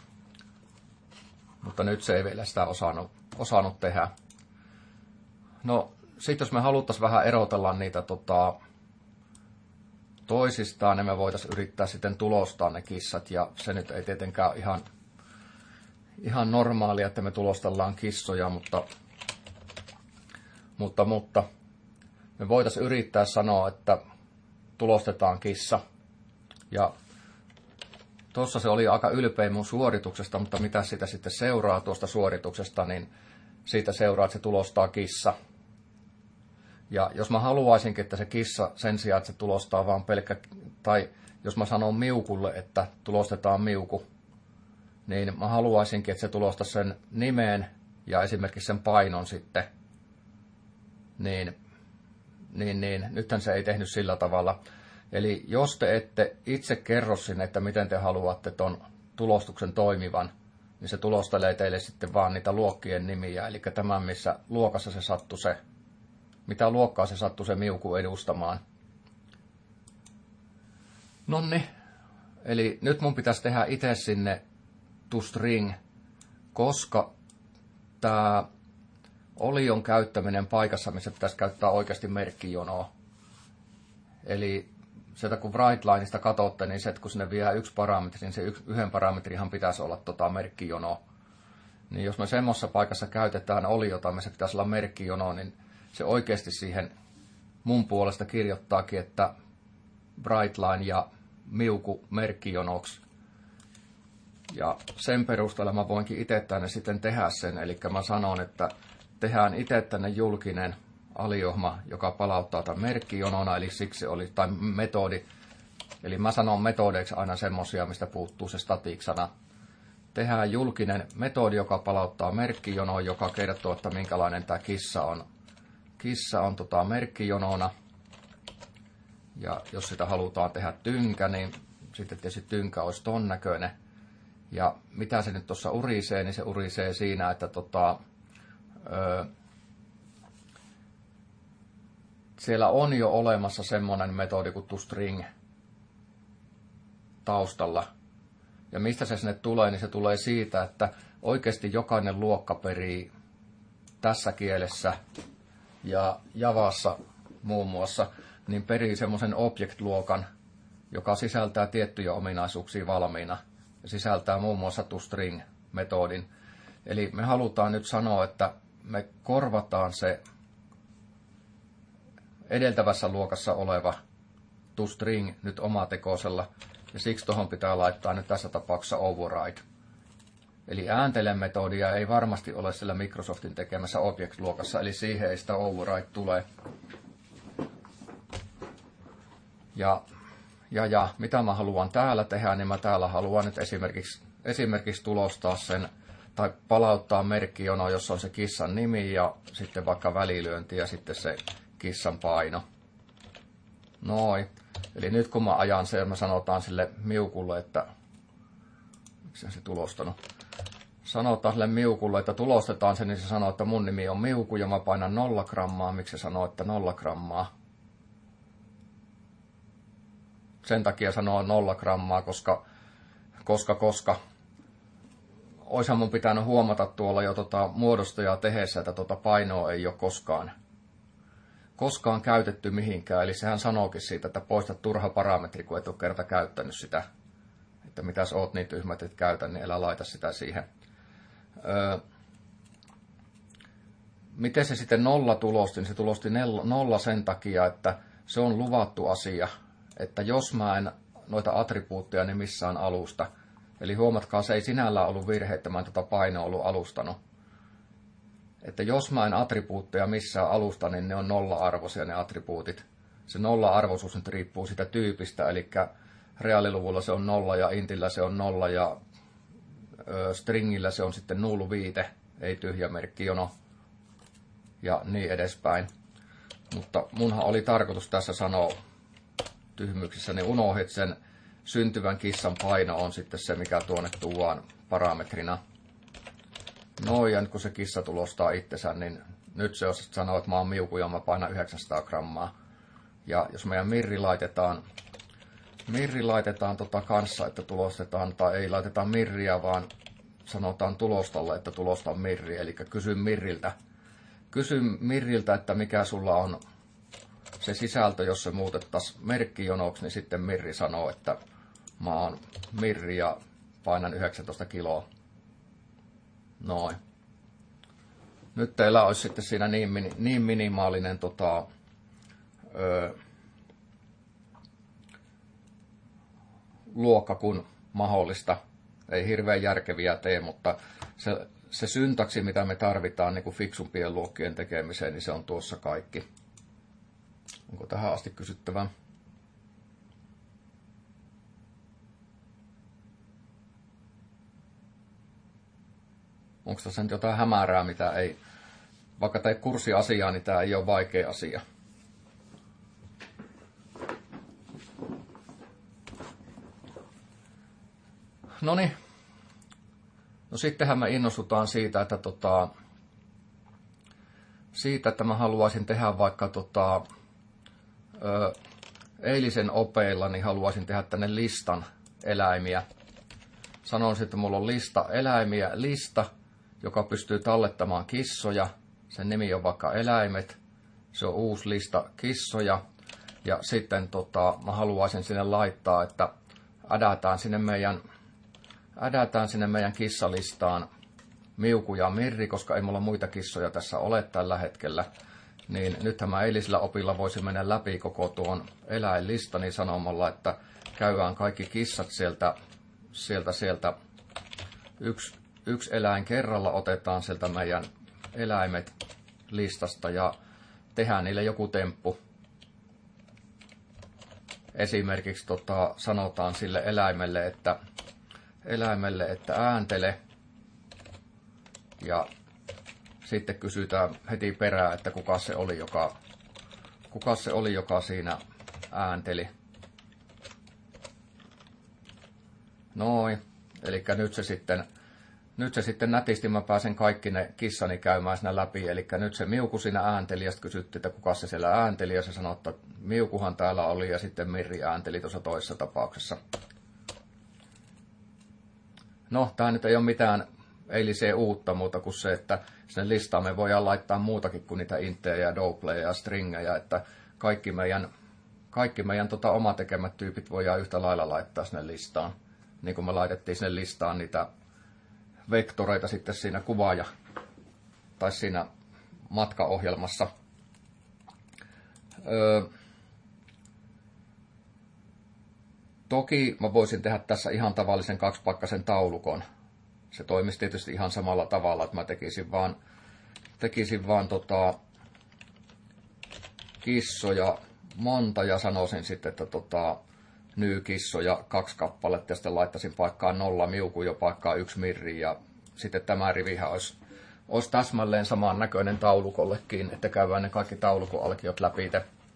Mutta nyt se ei vielä sitä osannut, osannut tehdä. No, sitten jos me haluttaisiin vähän erotella niitä tota, toisistaan, niin me voitaisiin yrittää sitten tulostaa ne kissat, ja se nyt ei tietenkään ole ihan, ihan normaalia, että me tulostellaan kissoja, mutta, mutta, mutta me voitaisiin yrittää sanoa, että tulostetaan kissa, ja tuossa se oli aika ylpeä mun suorituksesta, mutta mitä sitä sitten seuraa tuosta suorituksesta, niin siitä seuraa, että se tulostaa kissa. Ja jos mä haluaisinkin, että se kissa sen sijaan, että se tulostaa vaan pelkkä, tai jos mä sanon miukulle, että tulostetaan miuku, niin mä haluaisinkin, että se tulostaa sen nimeen ja esimerkiksi sen painon sitten, niin, niin, niin nythän se ei tehnyt sillä tavalla. Eli jos te ette itse kerro sinne, että miten te haluatte ton tulostuksen toimivan, niin se tulostelee teille sitten vaan niitä luokkien nimiä, eli tämän, missä luokassa se sattui se, mitä luokkaa se sattui se miuku edustamaan. Nonni, eli nyt mun pitäisi tehdä itse sinne toString, koska tämä olion käyttäminen paikassa, missä pitäisi käyttää oikeasti merkkijonoa. Eli sieltä kun WriteLineista katsotte, niin se, että kun sinne vie yksi parametri, niin se yhden parametrihan pitäisi olla tota merkkijono. Niin jos me semmoisessa paikassa käytetään oliota, missä pitäisi olla merkkijono, niin se oikeasti siihen mun puolesta kirjoittaakin, että WriteLine ja miuku merkkijonoksi. Ja sen perusteella mä voinkin itse tänne sitten tehdä sen, eli mä sanon, että tehdään itse tänne julkinen aliohjelma, joka palauttaa tämän merkkijonona, eli siksi oli, tai metodi. Eli mä sanon metodeiksi aina semmosia, mistä puuttuu se static-sana. Tehdään julkinen metodi, joka palauttaa merkkijonoon, joka kertoo, että minkälainen tämä kissa on. Kissa on tota merkkijonona. Ja jos sitä halutaan tehdä tynkä, niin sitten tietysti tynkä olisi ton näköinen. Ja mitä se nyt tuossa urisee, niin se urisee siinä, että tota, öö, siellä on jo olemassa semmoinen metodi kuin toString taustalla. Ja mistä se sinne tulee, niin se tulee siitä, että oikeasti jokainen luokka perii tässä kielessä ja Javassa muun muassa, niin perii semmoisen object-luokan, joka sisältää tiettyjä ominaisuuksia valmiina ja sisältää muun muassa toString-metodin. Eli me halutaan nyt sanoa, että me korvataan se edeltävässä luokassa oleva toString nyt omatekoisella, ja siksi tuohon pitää laittaa nyt tässä tapauksessa override. Eli ääntele-metodia ei varmasti ole sillä Microsoftin tekemässä object-luokassa, eli siihen ei sitä override tule. Ja, ja, ja mitä mä haluan täällä tehdä, niin mä täällä haluan nyt esimerkiksi, esimerkiksi tulostaa sen, tai palauttaa merkkijono, jossa on se kissan nimi ja sitten vaikka välilyönti ja sitten se kissan paino. Noin. Eli nyt kun mä ajan sen, mä sanotaan sille miukulle, että miksi se tulostanut? Sanotaan sille miukulle, että tulostetaan se, niin se sanoo, että mun nimi on Miuku ja mä painan nolla grammaa. Miksi se sanoo, että nolla grammaa? Sen takia sanoo nolla grammaa, koska, koska, koska oishan mun pitänyt huomata tuolla jo tota muodostojaa tehdessä, että tota painoa ei ole koskaan, koskaan käytetty mihinkään. Eli sehän sanookin siitä, että poista turha parametri, kun et ole kerta käyttänyt sitä. Että mitäs oot niin tyhmät, et käytä, niin älä laita sitä siihen. Öö, miten se sitten nolla tulosti? Se tulosti nolla sen takia, että se on luvattu asia, että jos mä en noita attribuutteja niin missään alusta, eli huomatkaa, se ei sinällään ollut virhe, että mä en tuota painoa ollut alustanut. Että jos mä en attribuutteja missään alusta, niin ne on nolla-arvoisia ne attribuutit. Se nolla-arvoisuus nyt riippuu siitä tyypistä, eli reaaliluvulla se on nolla ja intillä se on nolla ja ö, stringillä se on sitten null viite, ei tyhjä merkkijono ja niin edespäin. Mutta munhan oli tarkoitus tässä sanoa tyhmyyksissä, niin unohdit sen syntyvän kissan paino on sitten se, mikä tuonne tuodaan parametrina. Noin, ja nyt kun se kissa tulostaa itsensä, niin nyt se jos sanoo, että mä oon Miuku ja mä painan yhdeksänsataa grammaa. Ja jos meidän mirri laitetaan, mirri laitetaan tota kanssa, että tulostetaan, tai ei laiteta mirriä, vaan sanotaan tulostalle, että tulosta mirri, eli kysy mirriltä. Kysy mirriltä, että mikä sulla on se sisältö, jos se muutettaisiin merkkijonoksi, niin sitten mirri sanoo, että mä oon mirri ja painan yhdeksäntoista kiloa. Noin. Nyt teillä olisi sitten siinä niin, niin minimaalinen tota, ö, luokka kuin mahdollista. Ei hirveän järkeviä tee, mutta se, se syntaksi, mitä me tarvitaan niin kuin fiksumpien luokkien tekemiseen, niin se on tuossa kaikki. Onko tähän asti kysyttävää? Onko tässä nyt jotain hämärää, mitä ei, vaikka tee kurssiasiaa, niin tämä ei ole vaikea asia. Noniin. No sittenhän me innostutaan siitä, että tota, siitä, että mä haluaisin tehdä vaikka tota, ö, eilisen opeilla, niin haluaisin tehdä tänne listan eläimiä. Sanoisin, että mulla on lista eläimiä, lista, joka pystyy tallettamaan kissoja. Sen nimi on vaikka eläimet. Se on uusi lista kissoja. Ja sitten tota, mä haluaisin sinne laittaa, että ädätään sinne meidän, ädätään sinne meidän kissalistaan Miuku ja Mirri, koska ei mulla muita kissoja tässä ole tällä hetkellä. Niin nythän mä eilisellä opilla voisin mennä läpi koko tuon eläinlistani sanomalla, että käydään kaikki kissat sieltä, sieltä, sieltä yksi, yksi eläin kerralla otetaan sieltä meidän eläimet listasta ja tehdään niille joku temppu. Esimerkiksi tota, sanotaan sille eläimelle, että, eläimelle, että ääntele ja sitten kysytään heti perään, että kuka se oli, joka, kuka se oli, joka siinä äänteli. Noin. Eli nyt se sitten, nyt se sitten nätisti mä pääsen kaikki ne kissani käymään siinä läpi. Eli nyt se Miuku siinä äänteli ja sitten kysyttiin, että kuka se siellä äänteli. Ja se sanoi, että Miukuhan täällä oli ja sitten Mirri äänteli tuossa toisessa tapauksessa. No, tää nyt ei ole mitään ei lisää uutta muuta kuin se, että sinne listaan me voidaan laittaa muutakin kuin niitä intejä ja doubleja ja stringejä, että kaikki meidän, kaikki meidän tota, oma tekemät tyypit voidaan yhtä lailla laittaa sinne listaan. Niin kuin me laitettiin sinne listaan niitä vektoreita sitten siinä kuvaaja tai siinä matkaohjelmassa. Öö, toki mä voisin tehdä tässä ihan tavallisen kaksipaikkaisen taulukon. Se toimisi tietysti ihan samalla tavalla, että mä tekisin vaan, tekisin vaan tota, kissoja monta ja sanoisin sitten, että tota, nykissoja kaksi kappaletta ja sitten laittaisin paikkaan nolla miuku ja paikkaan yksi mirri ja sitten tämä rivihän olisi, olisi täsmälleen saman näköinen taulukollekin, että käydään ne kaikki taulukon alkiot läpi.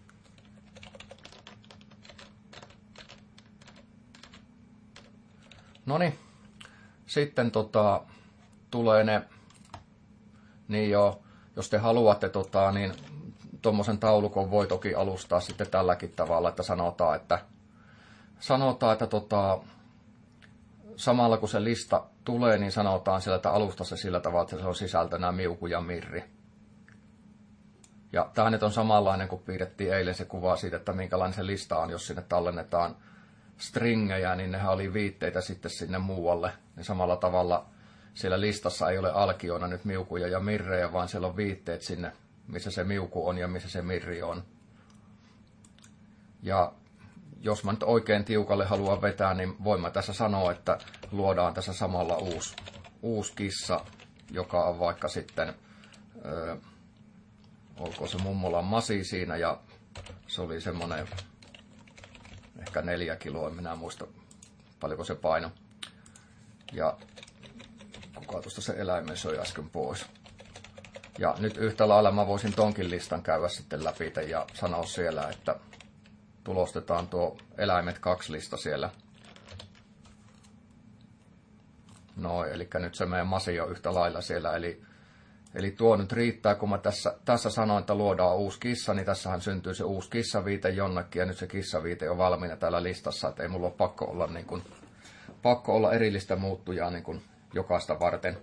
Noniin, sitten tota, tulee ne, niin jo, jos te haluatte, tota, niin tuommoisen taulukon voi toki alustaa sitten tälläkin tavalla, että sanotaan, että Sanotaan, että tota, samalla kun se lista tulee, niin sanotaan siellä, että alustassa sillä tavalla, että se on sisältönä miuku ja mirri. Ja tämä nyt on samanlainen, kun piirrettiin eilen se kuva siitä, että minkälainen se lista on, jos sinne tallennetaan stringejä, niin nehän oli viitteitä sitten sinne muualle. Niin samalla tavalla siellä listassa ei ole alkioina nyt miukuja ja mirrejä, vaan siellä on viitteet sinne, missä se miuku on ja missä se mirri on. Ja jos mä nyt oikein tiukalle haluan vetää, niin voin mä tässä sanoa, että luodaan tässä samalla uusi, uusi kissa, joka on vaikka sitten, ö, olkoon se mummolan masi siinä, ja se oli semmoinen ehkä neljä kiloa, en minä muista paljonko se paino. Ja kuka tuosta se eläimen söi äsken pois. Ja nyt yhtä lailla mä voisin tonkin listan käydä sitten läpi ja sanoa siellä, että tulostetaan tuo eläimet kaksi lista siellä. No, eli nyt se meidän masi on yhtä lailla siellä. Eli, eli tuo nyt riittää, kun mä tässä, tässä sanoin, että luodaan uusi kissa, niin tässähän syntyy se uusi kissaviite jonnekin, ja nyt se kissaviite on valmiina täällä listassa, että ei mulla ole pakko olla, niin kuin, pakko olla erillistä muuttujaa niin kuin jokaista varten.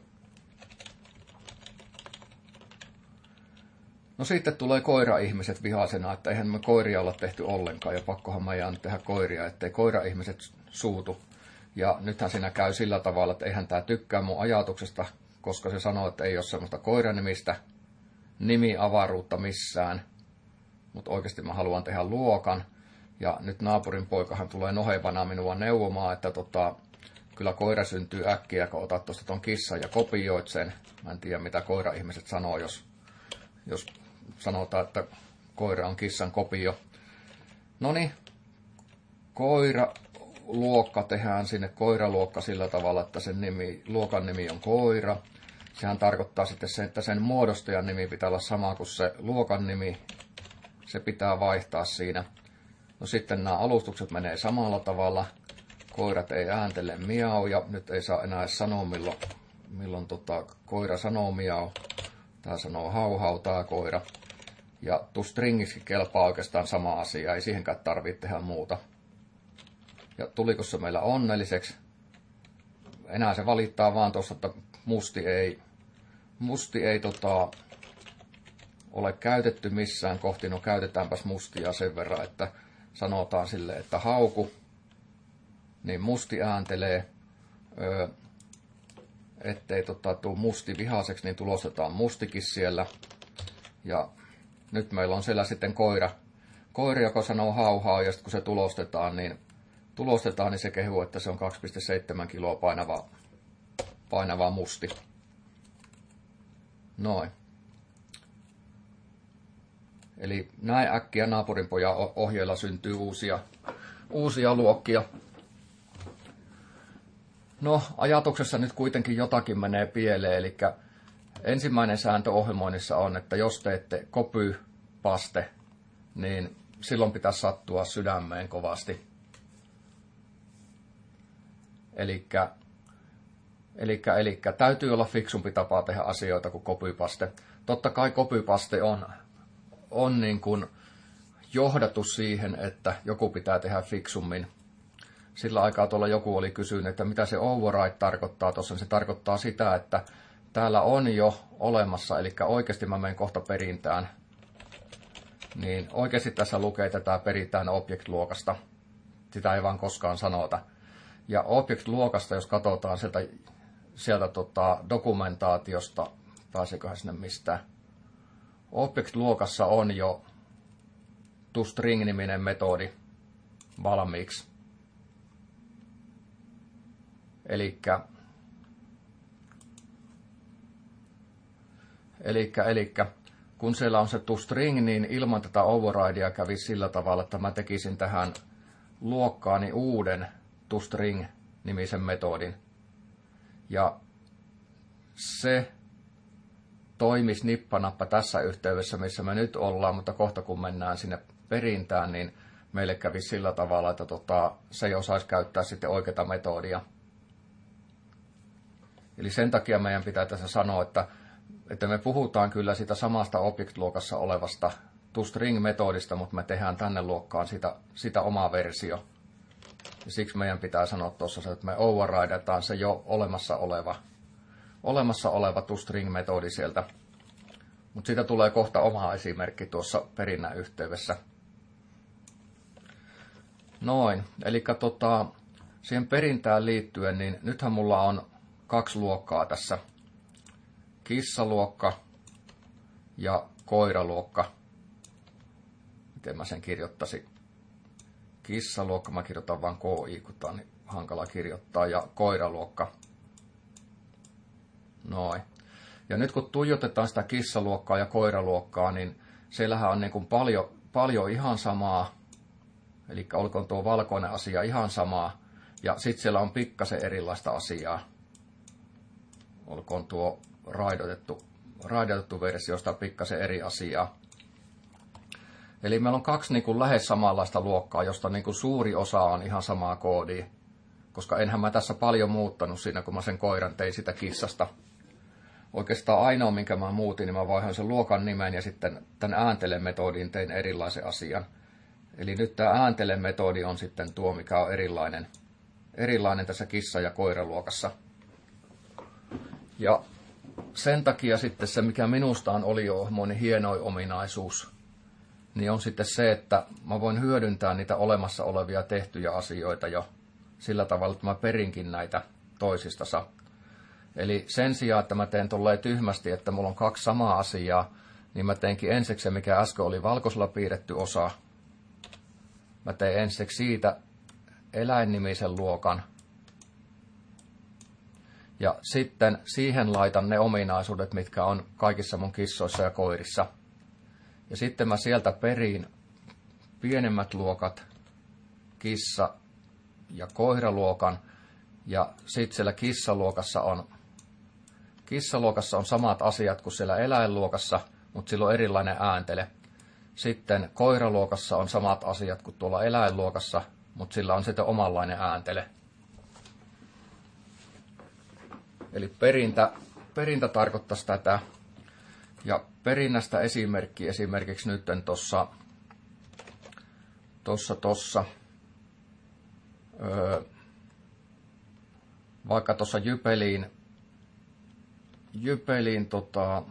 No sitten tulee koira-ihmiset vihaisena, että eihän me koiria olla tehty ollenkaan ja pakkohan meidän tehdä koiria, ettei koira-ihmiset suutu. Ja nythän siinä käy sillä tavalla, että eihän tämä tykkää mun ajatuksesta, koska se sanoo, että ei ole semmoista koiranimistä nimiavaruutta missään. Mutta oikeasti mä haluan tehdä luokan. Ja nyt naapurin poikahan tulee nohevana minua neuvomaan, että tota, kyllä koira syntyy äkkiä, kun otat tuosta ton kissan ja kopioit sen. Mä en tiedä, mitä koira-ihmiset sanoo, jos, jos sanotaan, että koira on kissan kopio. Noniin, koiraluokka tehdään sinne koiraluokka sillä tavalla, että sen nimi, luokan nimi on koira. Sehän tarkoittaa sitten se, että sen muodostajan nimi pitää olla sama kuin se luokan nimi. Se pitää vaihtaa siinä. No sitten nämä alustukset menee samalla tavalla. Koirat ei ääntele miau ja nyt ei saa enää sanoa milloin, milloin tota, koira sanoo miau. Tää sanoo hau hau tää koira. Ja tuu stringiksikin kelpaa oikeastaan sama asia, ei siihenkään tarvitse tehdä muuta. Ja tuliko se meillä onnelliseksi? Enää se valittaa vaan tuossa, että musti ei, musti ei tota, ole käytetty missään kohti. No käytetäänpäs mustia sen verran, että sanotaan sille, että hauku, niin musti ääntelee. Öö, ettei tota, tuu musti vihaiseksi, niin tulostetaan mustikin siellä. Ja nyt meillä on siellä sitten koira, koira joka sanoo hauhaa, ja sitten kun se tulostetaan, niin, tulostetaan, niin se kehuu, että se on kaksi pilkku seitsemän kiloa painava, painava musti. Noin. Eli näin äkkiä naapurinpojan ohjeella syntyy uusia, uusia luokkia. No, ajatuksessa nyt kuitenkin jotakin menee pieleen, eli ensimmäinen sääntö ohjelmoinnissa on, että jos teette copy-paste, niin silloin pitäisi sattua sydämeen kovasti. Elikkä, elikkä, elikkä täytyy olla fiksumpi tapa tehdä asioita kuin copy-paste. Totta kai copy-paste on, on niin kuin johdatus siihen, että joku pitää tehdä fiksummin. sillä aikaa tuolla joku oli kysynyt, että mitä se override tarkoittaa tuossa. Se tarkoittaa sitä, että täällä on jo olemassa, eli oikeasti mä menen kohta perintään. Niin oikeasti tässä lukee, että tämä peritään object-luokasta. Sitä ei vaan koskaan sanota. Ja object-luokasta, jos katsotaan sieltä, sieltä tota dokumentaatiosta, pääseköhän sinne mistään. Object-luokassa on jo toString-niminen metodi valmiiksi. Elikkä, elikkä, elikkä kun siellä on se toString, niin ilman tätä overridea kävisi sillä tavalla, että mä tekisin tähän luokkaani uuden toString-nimisen metodin. Ja se toimisi nippanappa tässä yhteydessä, missä me nyt ollaan, mutta kohta kun mennään sinne perintään, niin meille kävisi sillä tavalla, että tota, se ei osaisi käyttää sitten oikeata metodia. Eli sen takia meidän pitää tässä sanoa, että, että me puhutaan kyllä sitä samasta object-luokassa olevasta toString-metodista, mutta me tehdään tänne luokkaan sitä, sitä omaa versio. Ja siksi meidän pitää sanoa tuossa, että me overridetaan se jo olemassa oleva, olemassa oleva toString-metodi sieltä. Mutta siitä tulee kohta oma esimerkki tuossa perinnän yhteydessä. Noin, eli tota, siihen perintään liittyen, niin nythän mulla on kaksi luokkaa tässä. Kissaluokka ja koiraluokka. Miten mä sen kirjoittaisin? Kissaluokka, mä kirjoitan vain K I, kun tää on niin hankala kirjoittaa, ja koiraluokka. Noin. Ja nyt kun tuijotetaan sitä kissaluokkaa ja koiraluokkaa, niin siellähän on niin kuin paljon, paljon ihan samaa. Eli olkoon tuo valkoinen asia ihan samaa. Ja sitten siellä on pikkasen erilaista asiaa. Olkoon tuo raidotettu, raidotettu versiosta pikkasen eri asiaa. Eli meillä on kaksi niin kuin lähes samanlaista luokkaa, josta niin kuin suuri osa on ihan samaa koodia. Koska enhän mä tässä paljon muuttanut siinä, kun mä sen koiran tein sitä kissasta. Oikeastaan ainoa, minkä mä muutin, niin mä vaihoin sen luokan nimen ja sitten tämän ääntele-metodin tein erilaisen asian. Eli nyt tämä ääntele-metodi on sitten tuo, mikä on erilainen, erilainen tässä kissa- ja koiraluokassa. Ja sen takia sitten se, mikä minusta on olio-ohmoinen hienoin ominaisuus, niin on sitten se, että mä voin hyödyntää niitä olemassa olevia tehtyjä asioita jo sillä tavalla, että mä perinkin näitä toisistansa. Eli sen sijaan, että mä teen tolleen tyhmästi, että mulla on kaksi samaa asiaa, niin mä teinkin ensiksi se, mikä äsken oli valkoisella piirretty osa. Mä teen ensiksi siitä eläinnimisen luokan. Ja sitten siihen laitan ne ominaisuudet, mitkä on kaikissa mun kissoissa ja koirissa. Ja sitten mä sieltä periin pienemmät luokat, kissa- ja koiraluokan. Ja sitten siellä kissaluokassa on, kissaluokassa on samat asiat kuin siellä eläinluokassa, mutta sillä on erilainen ääntele. Sitten koiraluokassa on samat asiat kuin tuolla eläinluokassa, mutta sillä on sitten omanlainen ääntele. Eli perintä, perintä tarkoittaisi tätä. Ja perinnästä esimerkki esimerkiksi nyt tuossa, tuossa, tuossa, öö, vaikka tuossa Jypeliin, Jypeliin tota,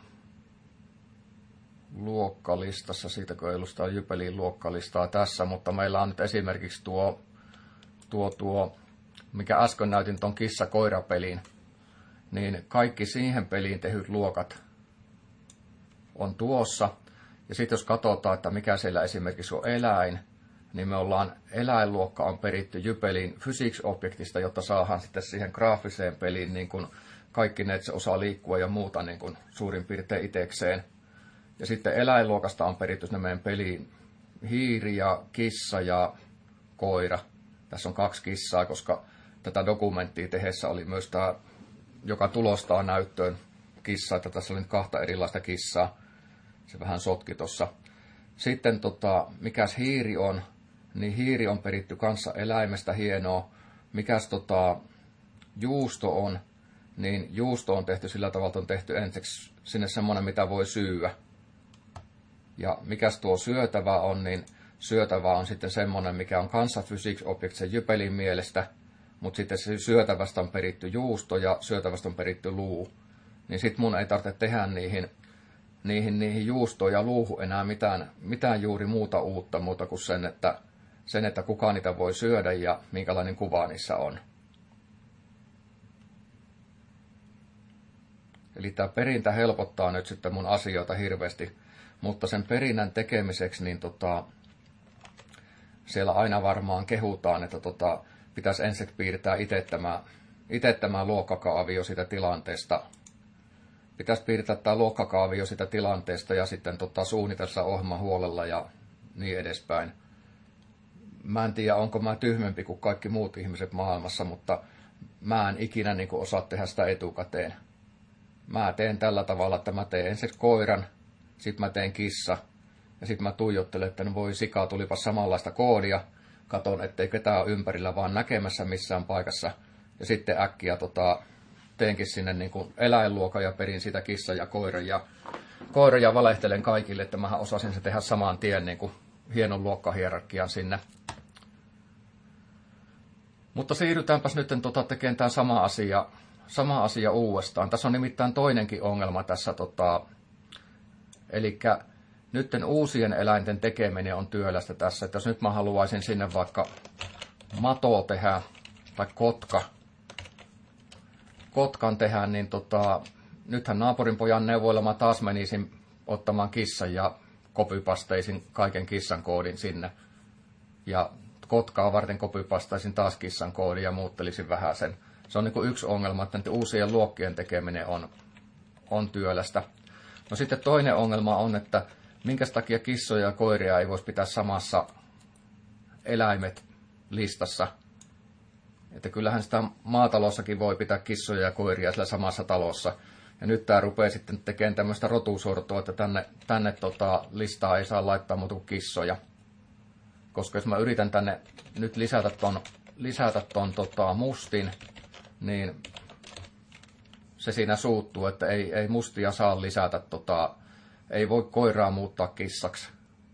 luokkalistassa, siitä kun ei ollut sitä Jypeliin luokkalistaa tässä, mutta meillä on nyt esimerkiksi tuo, tuo, tuo mikä äsken näytin tuon kissa-koira-peliin, niin kaikki siihen peliin tehdyt luokat on tuossa. Ja sitten jos katsotaan, että mikä siellä esimerkiksi on eläin, niin me ollaan, eläinluokka on peritty Jypeliin physics-objektista, jotta saadaan sitten siihen graafiseen peliin niin kuin kaikki ne, että se osaa liikkua ja muuta niin kuin suurin piirtein itekseen. Ja sitten eläinluokasta on peritty sinne meidän peliin hiiri ja kissa ja koira. Tässä on kaksi kissaa, koska tätä dokumenttia tehdessä oli myös tämä, joka tulostaa näyttöön kissa, että tässä oli nyt kahta erilaista kissaa. Se vähän sotki tuossa. Sitten tota, mikäs hiiri on, niin hiiri on peritty kanssa eläimestä, hienoa. Mikäs tota, juusto on, niin juusto on tehty sillä tavalla, että on tehty ensiksi sinne semmoinen, mitä voi syyä. Ja mikäs tuo syötävä on, niin syötävä on sitten semmoinen, mikä on kanssa physics object sen jypelin mielestä, mutta sitten se syötävästä on peritty juusto ja syötävästä on peritty luu. Niin sit mun ei tarvitse tehdä niihin, niihin, niihin juustoon ja luuhun enää mitään, mitään juuri muuta uutta, muuta kuin sen että, sen, että kuka niitä voi syödä ja minkälainen kuva niissä on. Eli tämä perintä helpottaa nyt sitten mun asioita hirveästi, mutta sen perinnän tekemiseksi niin tota, siellä aina varmaan kehutaan, että tota, pitäisi ensin piirtää itse tämä, itse tämä luokkakaavio siitä tilanteesta. Pitäisi piirtää tämä luokkakaavio siitä tilanteesta ja sitten tota, suunnitella ohjelma huolella ja niin edespäin. Mä en tiedä, onko mä tyhmempi kuin kaikki muut ihmiset maailmassa, mutta mä en ikinä niin kuin osaa tehdä sitä etukäteen. Mä teen tällä tavalla, että mä teen ensin koiran, sitten mä teen kissa, ja sitten mä tuijottelen, että no voi sika, tulipa samanlaista koodia, katon, ettei ketään ole ympärillä vaan näkemässä missään paikassa, ja sitten äkkiä tota, teenkin sinne niin kuin eläinluokan ja perin sitä kissan ja koiran, ja koiran ja valehtelen kaikille, että mä osasin se tehdä saman tien niin kuin hienon luokkahierarkian sinne. Mutta siirrytäänpäs nyt tota, tekemään tämä sama asia, sama asia uudestaan. Tässä on nimittäin toinenkin ongelma tässä, tota, eli nytten uusien eläinten tekeminen on työlästä tässä. Että jos nyt mä haluaisin sinne vaikka matoa tehdä, tai kotka, kotkan tehdä, niin tota, nythän naapurin pojan neuvoilla mä taas menisin ottamaan kissan ja copypasteisin kaiken kissan koodin sinne. Ja kotkaa varten copypastaisin taas kissan koodin ja muuttelisin vähän sen. Se on niin kuin yksi ongelma, että uusien luokkien tekeminen on, on työlästä. No sitten toinen ongelma on, että minkä takia kissoja ja koiria ei voisi pitää samassa eläimet listassa. Että kyllähän sitä maatalossakin voi pitää kissoja ja koiria siellä samassa talossa. Ja nyt tämä rupeaa sitten tekemään tämmöistä rotusortoa, että tänne, tänne tota listaa ei saa laittaa muuta kuin kissoja. Koska jos mä yritän tänne nyt lisätä ton, lisätä ton tota mustin, niin se siinä suuttuu, että ei, ei mustia saa lisätä, tota, ei voi koiraa muuttaa kissaksi.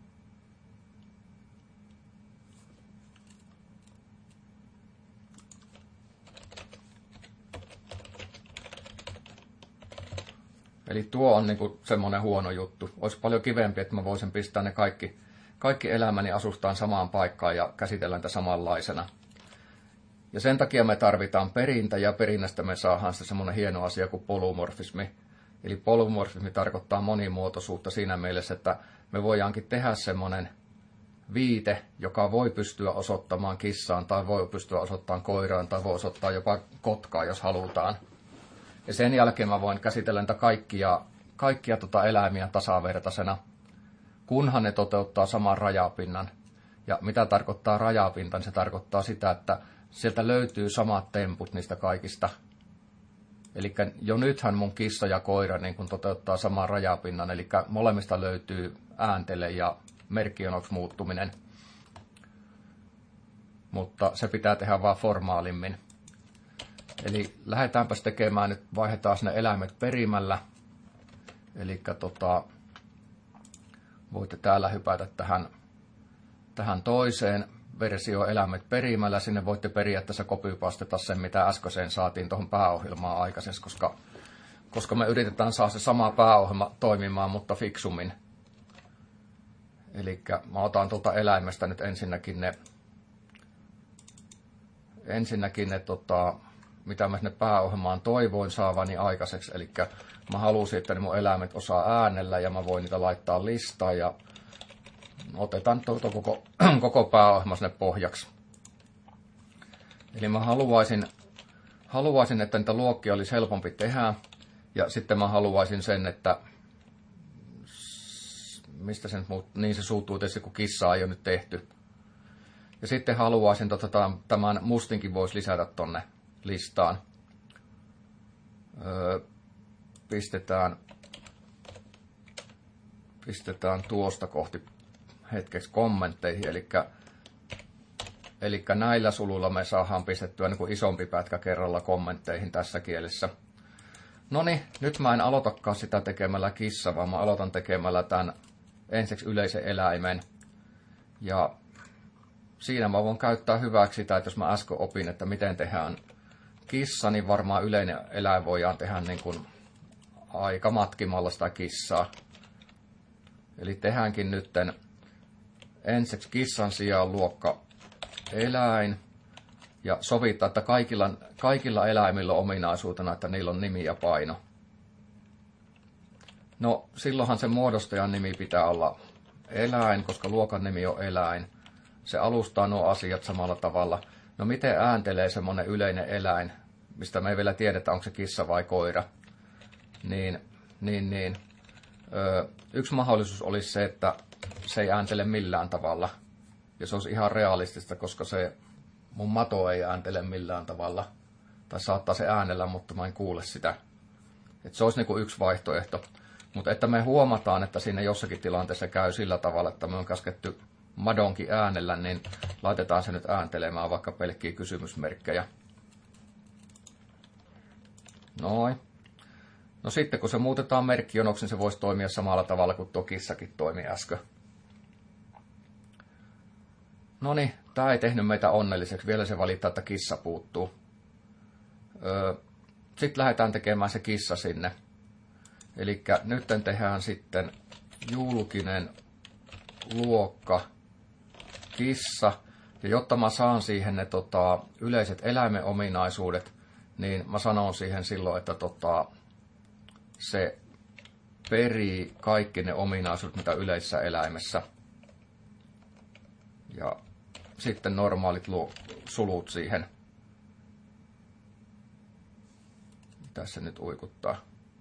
Eli tuo on niinku semmoinen huono juttu. Olisi paljon kivempi, että mä voisin pistää ne kaikki, kaikki elämäni asustaan samaan paikkaan ja käsitellä niitä samanlaisena. Ja sen takia me tarvitaan perintä, ja perinnästä me saadaan se semmoinen hieno asia kuin polymorfismi. Eli polymorfismi tarkoittaa monimuotoisuutta siinä mielessä, että me voidaankin tehdä semmoinen viite, joka voi pystyä osoittamaan kissaan, tai voi pystyä osoittamaan koiraan, tai voi osoittaa jopa kotkaan, jos halutaan. Ja sen jälkeen mä voin käsitellä niitä kaikkia, kaikkia tota eläimiä tasavertaisena, kunhan ne toteuttaa saman rajapinnan. Ja mitä tarkoittaa rajapinta, niin se tarkoittaa sitä, että sieltä löytyy samat temput niistä kaikista. Eli jo nythän mun kissa ja koira niin kun toteuttaa saman rajapinnan, eli molemmista löytyy ääntele ja merkkionoksi muuttuminen. Mutta se pitää tehdä vaan formaalimmin. Eli lähdetäänpäs tekemään nyt, vaihdetaan ne eläimet perimällä. Eli tota, voitte täällä hypätä tähän, tähän toiseen versio eläimet perimällä. Sinne voitte periaatteessa copypasteta sen, mitä äskeiseen saatiin tuohon pääohjelmaan aikaisemmin, koska, koska me yritetään saada se sama pääohjelma toimimaan, mutta fiksummin. Eli mä otan tuolta eläimestä nyt ensinnäkin ne, ensinnäkin ne tota, mitä mä sinne pääohjelmaan toivoin saavani aikaiseksi. Eli mä halusin, että ne mun eläimet osaa äänellä ja mä voin niitä laittaa listaan ja otetaan tuota koko, koko pääohjelma sinne pohjaksi. Eli mä haluaisin, haluaisin, että niitä luokkia olisi helpompi tehdä. Ja sitten mä haluaisin sen, että mistä sen niin se suuttuu tietysti, kun kissaa ei ole nyt tehty. Ja sitten haluaisin, että tämän mustinkin voisi lisätä tonne listaan. Öö, pistetään, pistetään tuosta kohti hetkeksi kommentteihin, eli, eli näillä suluilla me saadaan pistettyä niin kuin isompi pätkä kerralla kommentteihin tässä kielessä. No niin, nyt mä en aloitakaan sitä tekemällä kissa, vaan mä aloitan tekemällä tämän ensiksi yleisen eläimen. Ja siinä mä voin käyttää hyväksi sitä, että jos mä äsken opin, että miten tehdään kissa, niin varmaan yleinen eläin voidaan tehdä niin kuin aika matkimalla sitä kissaa. Eli tehdäänkin nytten ensiksi kissan sijaan luokka eläin ja sovittaa, että kaikilla, kaikilla eläimillä on ominaisuutena, että niillä on nimi ja paino. No silloinhan se muodostajan nimi pitää olla eläin, koska luokan nimi on eläin. Se alustaa nuo asiat samalla tavalla. No miten ääntelee semmoinen yleinen eläin, mistä me ei vielä tiedetä, onko se kissa vai koira. Niin, niin, niin. Öö, yksi mahdollisuus olisi se, että se ei ääntele millään tavalla. Ja se olisi ihan realistista, koska se mun mato ei ääntele millään tavalla. Tai saattaa se äänellä, mutta mä en kuule sitä. Et se olisi niinku yksi vaihtoehto. Mutta että me huomataan, että siinä jossakin tilanteessa käy sillä tavalla, että me on käsketty madonkin äänellä, niin laitetaan se nyt ääntelemään vaikka pelkkiä kysymysmerkkejä. Noin. No sitten kun se muutetaan merkkionoksi, niin se voisi toimia samalla tavalla kuin tuo kissakin toimi äsken. No niin, tämä ei tehnyt meitä onnelliseksi. Vielä se valittaa, että kissa puuttuu. Öö, sitten lähdetään tekemään se kissa sinne. Eli nyt tehdään sitten julkinen luokka kissa. Ja jotta mä saan siihen ne tota, yleiset eläimen ominaisuudet, niin mä sanon siihen silloin, että tota, se perii kaikki ne ominaisuudet, mitä yleisessä eläimessä. Ja sitten normaalit sulut siihen. Tässä nyt uikuttaa.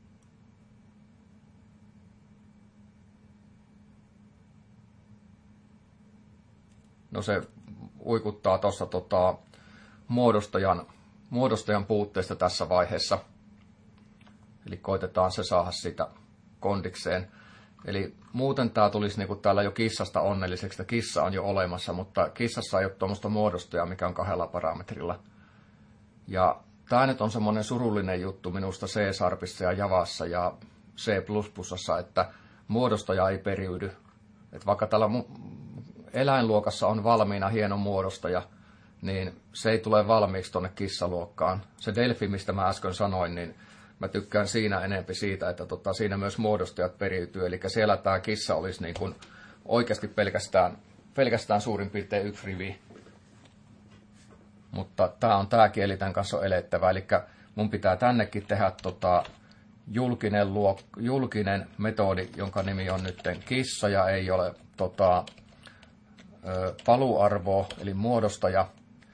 No se uikuttaa tuossa tota, muodostajan, muodostajan puutteesta tässä vaiheessa. Eli koitetaan se saada sitä kondikseen. Eli muuten tämä tulisi niin kuin täällä jo kissasta onnelliseksi, että kissa on jo olemassa, mutta kissassa ei ole tuommoista muodostajaa, mikä on kahdella parametrilla. Ja tämä nyt on semmoinen surullinen juttu minusta C-Sharpissa ja Javassa ja C plus plus, että muodostaja ei periydy. Että vaikka täällä eläinluokassa on valmiina hieno muodostaja, niin se ei tule valmiiksi tuonne kissaluokkaan. Se Delphi, mistä mä äsken sanoin, niin mä tykkään siinä enempi siitä, että tota, siinä myös muodostajat periytyy. Eli siellä tämä kissa olisi niin kuin oikeasti pelkästään, pelkästään suurin piirtein yksi rivi. Mutta tämä on tämä kieli, tämän kanssa on elettävä. Eli mun pitää tännekin tehdä tota, julkinen, luok, julkinen metodi, jonka nimi on nyt kissa ja ei ole tota, ö, paluarvoa, eli muodostaja.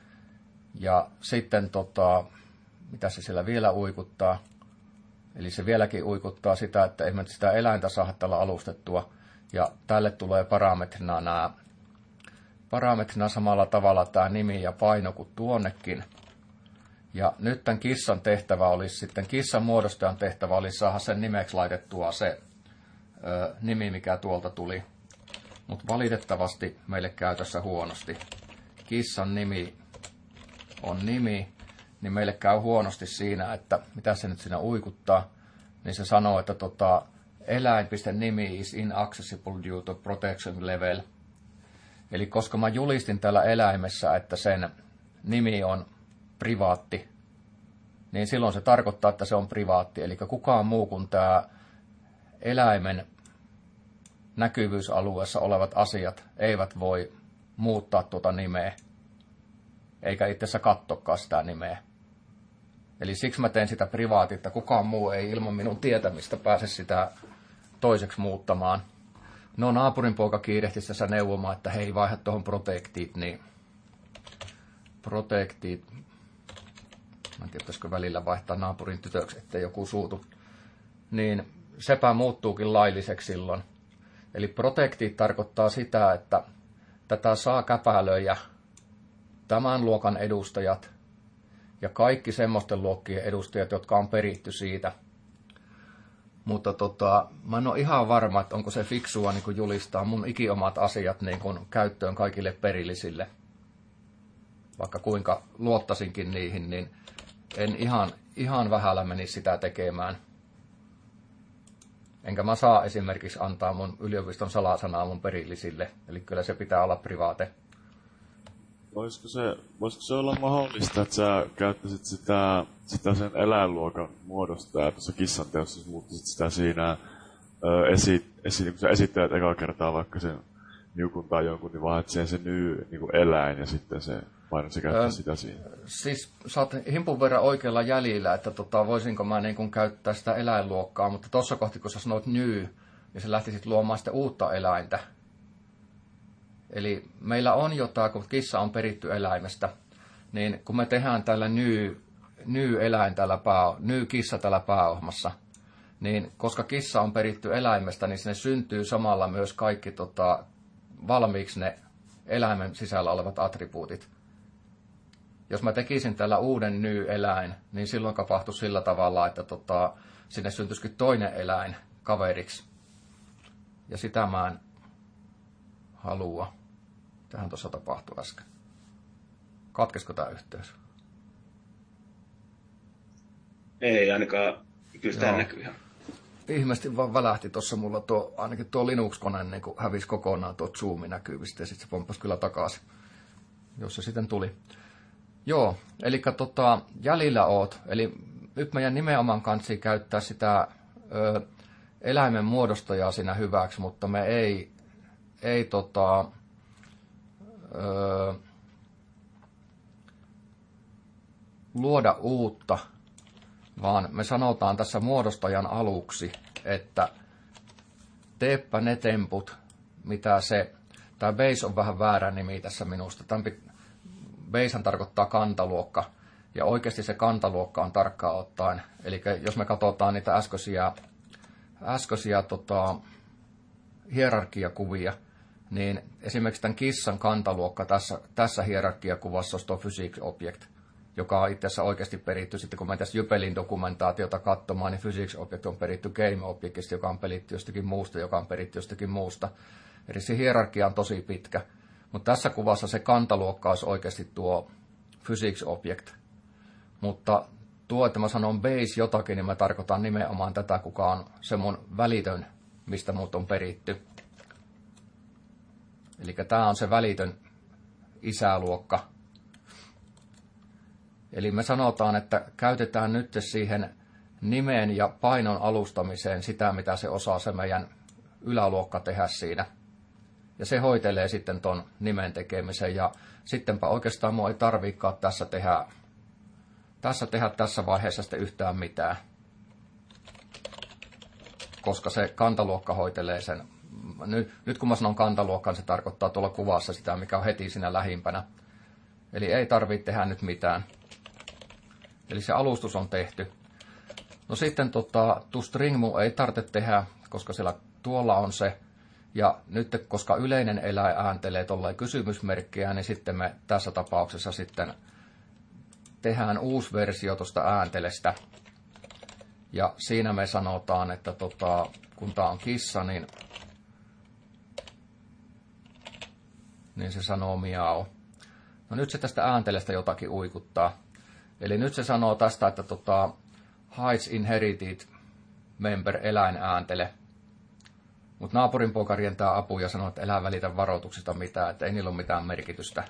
Ja sitten, tota, mitä se siellä vielä uikuttaa? Eli se vieläkin uikuttaa sitä, että ei me sitä eläintä saada tällä alustettua. Ja tälle tulee parametrina nämä parametrina samalla tavalla tämä nimi ja paino kuin tuonnekin. Ja nyt tämän kissan tehtävä olisi sitten, kissan muodostajan tehtävä olisi saada sen nimeksi laitettua se ö, nimi, mikä tuolta tuli. Mutta valitettavasti meille käy tässä huonosti. Kissan nimi on nimi, niin meille käy huonosti siinä, että mitä se nyt siinä uikuttaa, niin se sanoo, että tota, eläin.nimi is inaccessible due to protection level. Eli koska mä julistin täällä eläimessä, että sen nimi on privaatti, niin silloin se tarkoittaa, että se on privaatti. Eli kukaan muu kuin tämä eläimen näkyvyysalueessa olevat asiat eivät voi muuttaa tuota nimeä, eikä itse asiassa katsokaan sitä nimeä. Eli siksi mä teen sitä privaatia, että kukaan muu ei ilman minun tietämistä pääse sitä toiseksi muuttamaan. No naapurin poika kiirehti tässä neuvomaan, että hei, vaihda tuohon protectit, niin protectit, mä en tiedä, pitäisikö välillä vaihtaa naapurin tytöksi, ettei joku suutu, niin sepä muuttuukin lailliseksi silloin. Eli protectit tarkoittaa sitä, että tätä saa käpälöjä tämän luokan edustajat ja kaikki semmoisten luokkien edustajat, jotka on peritty siitä. Mutta tota, mä en ole ihan varma, että onko se fiksua niin kuin julistaa mun ikiomat asiat niin kuin käyttöön kaikille perillisille. Vaikka kuinka luottasinkin niihin, niin en ihan, ihan vähällä menisi sitä tekemään. Enkä mä saa esimerkiksi antaa mun yliopiston salasanaa mun perillisille. Eli kyllä se pitää olla privaate. Voisiko se, voisiko se olla mahdollista, että sä käyttäisit sitä, sitä sen eläinluokan muodosta ja tuossa kissan teossa muuttaisit sitä siinä ö, esi, esi, niin kun sä esittelet ekaa kertaa vaikka sen niukun tai jonkun, niin vaan että siihen se nyy niin kuin eläin ja sitten se paino se käyttää öö, sitä siinä. Siis sä oot himpun verran oikealla jäljillä, että tota, voisinko mä niin kuin käyttää sitä eläinluokkaa, mutta tuossa kohti kun sä sanoit nyy, niin sä lähtisit luomaan sitä uutta eläintä. Eli meillä on jotain, kun kissa on peritty eläimestä, niin kun me tehdään tällä nyy, nyy-eläin tällä pää, nyy-kissa tällä pääohmassa, niin koska kissa on peritty eläimestä, niin sinne syntyy samalla myös kaikki tota, valmiiksi ne eläimen sisällä olevat attribuutit. Jos mä tekisin tällä uuden nyy-eläin, niin silloin tapahtuisi sillä tavalla, että tota, sinne syntyisikin toinen eläin kaveriksi. Ja sitä mä en halua. Tähän tuossa tapahtui äsken. Katkesko tämä yhteys? Ei ainakaan. Kyllä sitä näkyy ihan. Ihmeesti vaan välähti tuossa mulla tuo, ainakin tuo Linux-kone niin kun hävisi kokonaan tuo zoomi näkyvistä ja sitten se pomppasi kyllä takaisin, jos se sitten tuli. Joo, eli tota, jäljillä oot. Eli nyt meidän nimenomaan kansi käyttää sitä ö, eläimen muodostajaa siinä hyväksi, mutta me ei, ei tota, ö, luoda uutta, vaan me sanotaan tässä muodostajan aluksi, että teepä ne temput, mitä se, tämä base on vähän väärä nimi tässä minusta, tämän basehan tarkoittaa kantaluokka, ja oikeasti se kantaluokka on tarkkaan ottaen. Eli jos me katsotaan niitä äskeisiä, äskeisiä tota, hierarkiakuvia, niin esimerkiksi tämän kissan kantaluokka tässä, tässä hierarkiakuvassa on tuo physics object, joka on itse asiassa oikeasti peritty. Sitten kun me tässä Jypelin dokumentaatiota katsomaan, niin physics object on peritty game objectista, joka on peritty jostakin muusta, joka on peritty jostakin muusta. Eli se hierarkia on tosi pitkä. Mutta tässä kuvassa se kantaluokka olisi oikeasti tuo physics object. Mutta tuo, että mä sanon base jotakin, niin mä tarkoitan nimenomaan tätä, kuka on se mun välitön, mistä mut on peritty. Eli tämä on se välitön isäluokka. Eli me sanotaan, että käytetään nyt siihen nimen ja painon alustamiseen sitä, mitä se osaa se meidän yläluokka tehdä siinä. Ja se hoitelee sitten ton nimen tekemisen. Ja sittenpä oikeastaan mua ei tarviikaan tässä tehdä, tässä tehdä tässä vaiheessa sitten yhtään mitään. Koska se kantaluokka hoitelee sen. Nyt, nyt kun mä sanon kantaluokkaan, se tarkoittaa tuolla kuvassa sitä, mikä on heti siinä lähimpänä. Eli ei tarvitse tehdä nyt mitään. Eli se alustus on tehty. No sitten tota, tu string mun ei tarvitse tehdä, koska siellä tuolla on se. Ja nyt koska yleinen eläin ääntelee tuollain kysymysmerkkiä, niin sitten me tässä tapauksessa sitten tehdään uusi versio tuosta ääntelestä. Ja siinä me sanotaan, että tota, kun tämä on kissa, niin, niin se sanoo miau. No nyt se tästä ääntelestä jotakin uikuttaa. Eli nyt se sanoo tästä, että tota, hides inherited member eläin ääntele. Mutta naapurin poika rientää apuun ja sanoo, että elää välitä varoituksista mitään, että ei niillä ole mitään merkitystä.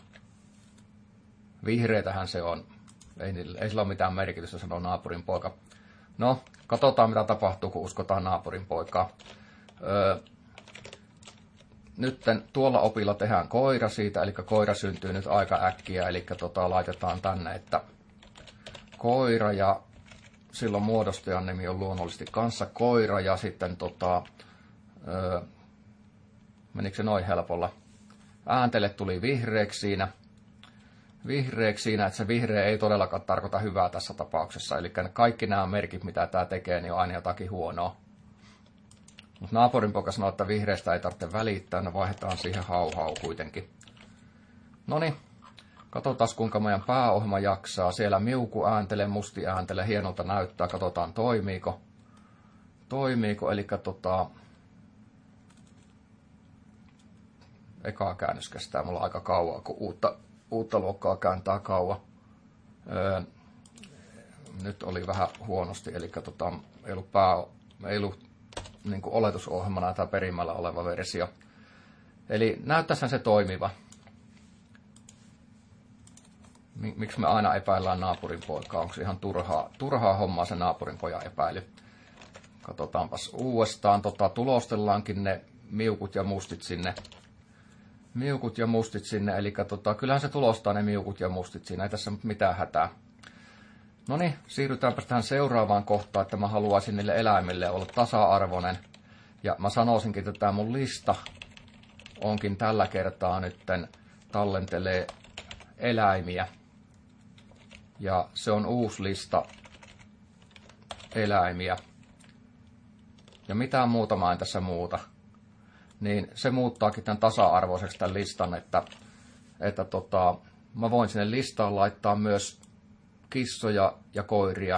Vihreätähän se on. Ei, ei sillä ole mitään merkitystä, sanoo naapurin poika. No, katsotaan mitä tapahtuu, kun uskotaan naapurin poikaa. Öö, nyt tuolla opilla tehdään koira siitä, eli koira syntyy nyt aika äkkiä, eli tota, laitetaan tänne, että koira ja silloin muodostajan nimi on luonnollisesti kanssa koira ja sitten tota, öö, menikö se noin helpolla? Ääntele tuli vihreäksi siinä. Vihreäksi siinä, että se vihreä ei todellakaan tarkoita hyvää tässä tapauksessa. Eli kaikki nämä merkit, mitä tämä tekee, niin on aina jotakin huonoa. Mutta naapurin poika sanoo, että vihreästä ei tarvitse välittää, no vaihdetaan siihen hau-hau kuitenkin. Noniin, katsotaan kuinka meidän pääohjelma jaksaa. Siellä miuku ääntelee, musti ääntelee, hienolta näyttää, katsotaan toimiiko. Toimiiko, eli tota, ekaa käännös kestää mulla aika kauan, kun uutta, uutta luokkaa kääntää kauan. Öö, nyt oli vähän huonosti, eli tota, ei ollut, pää, ei ollut niin kuin oletusohjelmana tai perimmällä oleva versio. Eli näyttäisihän se toimiva. Miksi me aina epäillään naapurin poikaa? Onko se ihan turhaa, turhaa hommaa se naapurin pojan epäily? Katsotaanpas uudestaan. Tota, tulostellaankin ne miukut ja mustit sinne. Miukut ja mustit sinne. Eli tota, kyllähän se tulostaa ne miukut ja mustit siinä. Ei tässä mitään hätää. No niin, siirrytäänpä tähän seuraavaan kohtaan, että mä haluaisin niille eläimille olla tasa-arvoinen. Ja mä sanoisinkin, että tämä mun lista onkin tällä kertaa nytten tallentelee eläimiä. Ja se on uusi lista eläimiä. Ja mitään muuta mä en tässä muuta. Niin se muuttaakin tämän tasa-arvoiseksi tämän listan, että, että tota, mä voin sinne listaan laittaa myös kissoja ja koiria.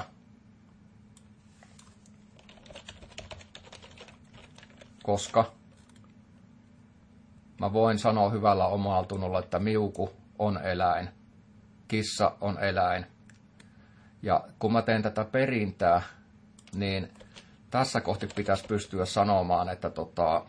Koska mä voin sanoa hyvällä omalla tunnolla, että miuku on eläin. Kissa on eläin. Ja kun mä teen tätä perintää, niin tässä kohti pitäisi pystyä sanomaan, että tota...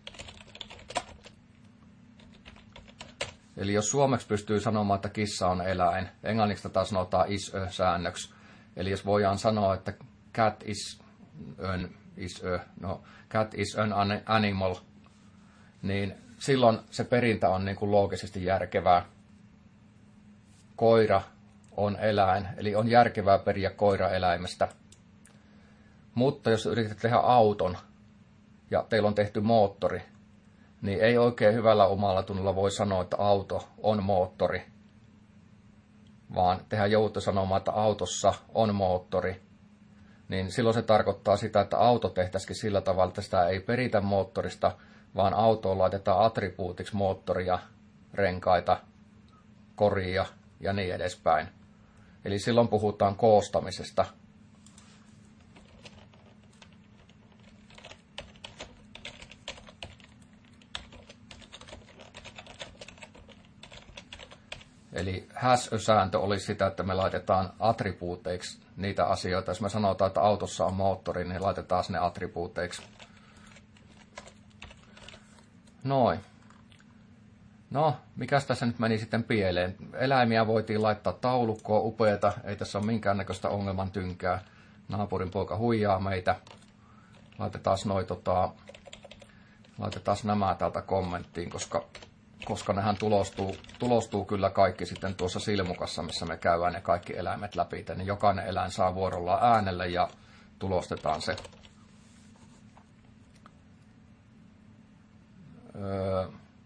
Eli jos suomeksi pystyy sanomaan, että kissa on eläin, englanniksi tätä sanotaan is a säännöksi. Eli jos voidaan sanoa, että cat is an, is a, no, cat is an animal, niin silloin se perintä on niin kuin loogisesti järkevää. Koira on eläin, eli on järkevää periä koira eläimestä. Mutta jos yrität tehdä auton ja teillä on tehty moottori, niin ei oikein hyvällä omalla tunnolla voi sanoa, että auto on moottori. Vaan tehdään joutu sanomaan, että autossa on moottori. Niin silloin se tarkoittaa sitä, että auto tehtäisikin sillä tavalla, että sitä ei peritä moottorista, vaan autoon laitetaan attribuutiksi moottoria, renkaita, koria ja niin edespäin. Eli silloin puhutaan koostamisesta. Eli has-sääntö olisi sitä, että me laitetaan attribuuteiksi niitä asioita. Jos me sanotaan, että autossa on moottori, niin laitetaan sinne attribuuteiksi. Noin. No, mikäs tässä nyt meni sitten pieleen? Eläimiä voitiin laittaa taulukkoon, upeata, ei tässä ole minkäännäköistä ongelman tynkää. Naapurin poika huijaa meitä. Laitetaan noi, tota, laitetaan nämä täältä kommenttiin, koska, koska nehän tulostuu, tulostuu kyllä kaikki sitten tuossa silmukassa, missä me käydään ne kaikki eläimet läpi. Niin jokainen eläin saa vuorollaan äänelle ja tulostetaan se. Öö,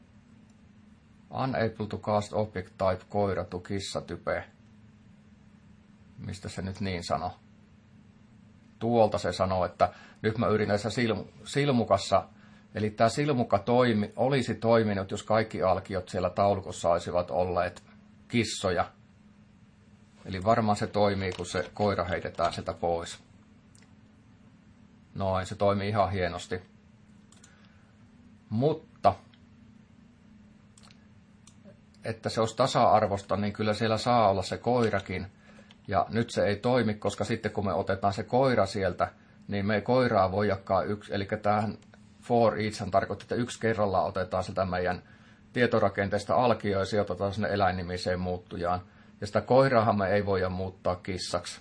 unable to cast object type koira to kissa type. Mistä se nyt niin sanoo? Tuolta se sanoo, että nyt mä yritän tässä silm, silmukassa, eli tämä silmukka toimi, olisi toiminut, jos kaikki alkiot siellä taulukossa olisivat olleet kissoja. Eli varmaan se toimii, kun se koira heitetään sieltä pois. Noin, se toimii ihan hienosti. Mutta, että se olisi tasa-arvosta, niin kyllä siellä saa olla se koirakin. Ja nyt se ei toimi, koska sitten kun me otetaan se koira sieltä, niin me ei koiraa voi jakaa yksi. Eli tämähän for each tarkoittaa, että yksi kerrallaan otetaan sitä meidän tietorakenteesta alkioon ja sijoitetaan sinne eläinnimiseen muuttujaan. Ja sitä koiraahan me ei voida muuttaa kissaksi.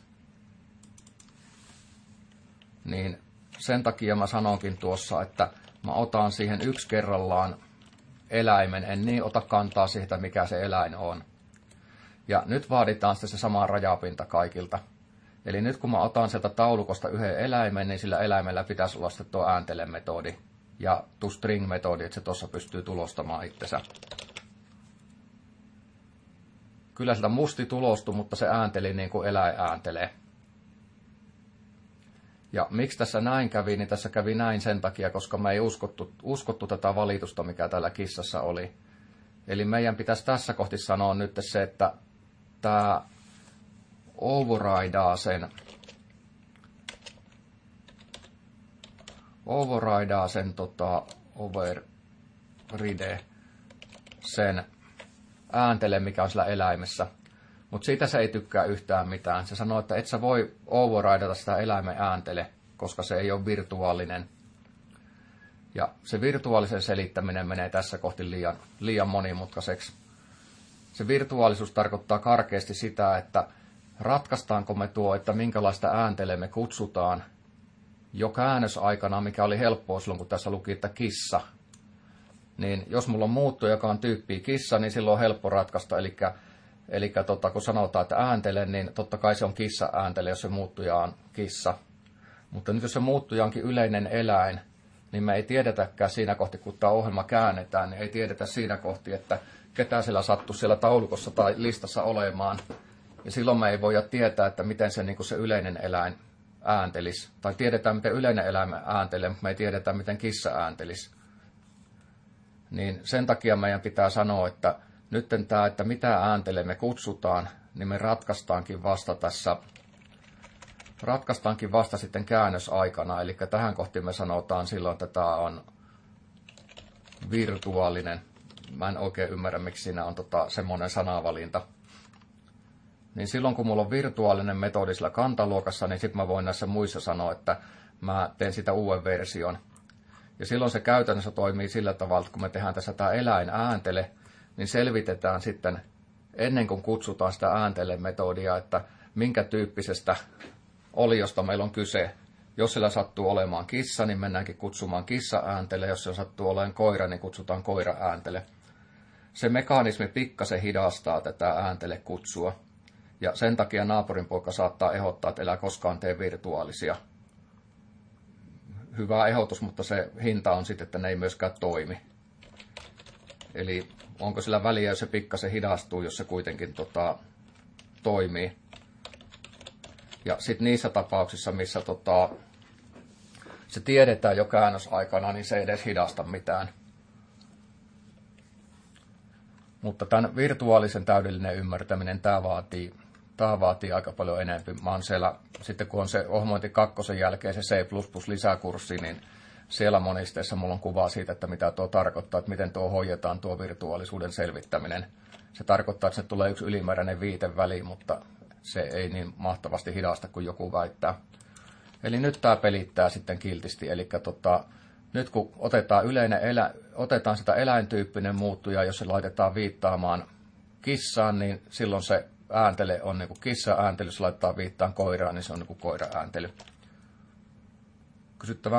Niin sen takia mä sanonkin tuossa, että mä otan siihen yksi kerrallaan eläimen, en niin ota kantaa siitä, mikä se eläin on. Ja nyt vaaditaan sitten se sama rajapinta kaikilta. Eli nyt kun mä otan sieltä taulukosta yhden eläimen, niin sillä eläimellä pitäisi olla sitten tuo ääntele-metodi ja toString-metodi, että se tuossa pystyy tulostamaan itsensä. Kyllä sieltä musti tulostui, mutta se äänteli niin kuin eläin ääntelee. Ja miksi tässä näin kävi, niin tässä kävi näin sen takia, koska me ei uskottu, uskottu tätä valitusta, mikä täällä kissassa oli. Eli meidän pitäisi tässä kohti sanoa nyt se, että tämä overridaa sen, overridaa sen tota, override sen ääntele, mikä on sillä eläimessä. Mutta siitä se ei tykkää yhtään mitään. Se sanoo, että et sä voi overridata sitä eläimen ääntele, koska se ei ole virtuaalinen. Ja se virtuaalisen selittäminen menee tässä kohti liian, liian monimutkaiseksi. Se virtuaalisuus tarkoittaa karkeasti sitä, että ratkaistaanko me tuo, että minkälaista ääntele me kutsutaan jo käännösaikana, mikä oli helppoa silloin, kun tässä luki, että kissa. Niin jos mulla on muutto, joka on tyyppiä kissa, niin silloin on helppo ratkaista. Eli, eli tota, kun sanotaan, että ääntele, niin totta kai se on kissa ääntele, jos se muuttuja on kissa. Mutta nyt jos se muuttuja onkin yleinen eläin, niin me ei tiedetäkään siinä kohti, kun tämä ohjelma käännetään, niin ei tiedetä siinä kohti, että ketä siellä sattuu siellä taulukossa tai listassa olemaan. Ja silloin me ei voida tietää, että miten se, niin kuin se yleinen eläin ääntelisi. Tai tiedetään, miten yleinen eläin ääntelee, mutta me ei tiedetä, miten kissa ääntelisi. Niin sen takia meidän pitää sanoa, että nyt tämä, että mitä ääntele me kutsutaan, niin me ratkaistaankin vasta tässä, ratkaistaankin vasta sitten käännösaikana. Eli tähän kohtiin me sanotaan silloin, että tämä on virtuaalinen. Mä en oikein ymmärrä, miksi siinä on tota, semmoinen sanavalinta. Niin silloin, kun mulla on virtuaalinen metodi sillä kantaluokassa, niin sitten mä voin näissä muissa sanoa, että mä teen sitä uuden version. Ja silloin se käytännössä toimii sillä tavalla, että kun me tehdään tässä tämä eläinääntele, niin selvitetään sitten, ennen kuin kutsutaan sitä ääntele-metodia, että minkä tyyppisestä oliosta meillä on kyse. Jos sillä sattuu olemaan kissa, niin mennäänkin kutsumaan kissa-ääntele. Jos se sattuu olemaan koira, niin kutsutaan koira-ääntele. Se mekanismi pikkasen hidastaa tätä ääntele-kutsua. Ja sen takia naapurin poika saattaa ehdottaa, että älä koskaan tee virtuaalisia. Hyvä ehdotus, mutta se hinta on sitten, että ne ei myöskään toimi. Eli onko sillä väliä, jos se pikkasen hidastuu, jos se kuitenkin tota, toimii. Ja sitten niissä tapauksissa, missä tota, se tiedetään jo käännösaikana, niin se ei edes hidasta mitään. Mutta tämän virtuaalisen täydellinen ymmärtäminen, tämä vaatii, tämä vaatii aika paljon enemmän. Mä oon siellä, sitten kun on se ohjelmointi kakkosen jälkeen se C plus plus lisäkurssi, niin siellä monisteessa mulla on kuva siitä, että mitä tuo tarkoittaa, että miten tuo hoidetaan tuo virtuaalisuuden selvittäminen. Se tarkoittaa, että se tulee yksi ylimääräinen viite väliin, mutta se ei niin mahtavasti hidasta kuin joku väittää. Eli nyt tämä pelittää sitten kiltisti, eli tota, nyt kun otetaan, yleinen elä, otetaan sitä eläintyyppinen muuttuja, jos se laitetaan viittaamaan kissaan, niin silloin se ääntele on niin kuin kissa-ääntely, jos laitetaan viittaan koiraan, niin se on niin kuin koira-ääntely. Kysyttävää?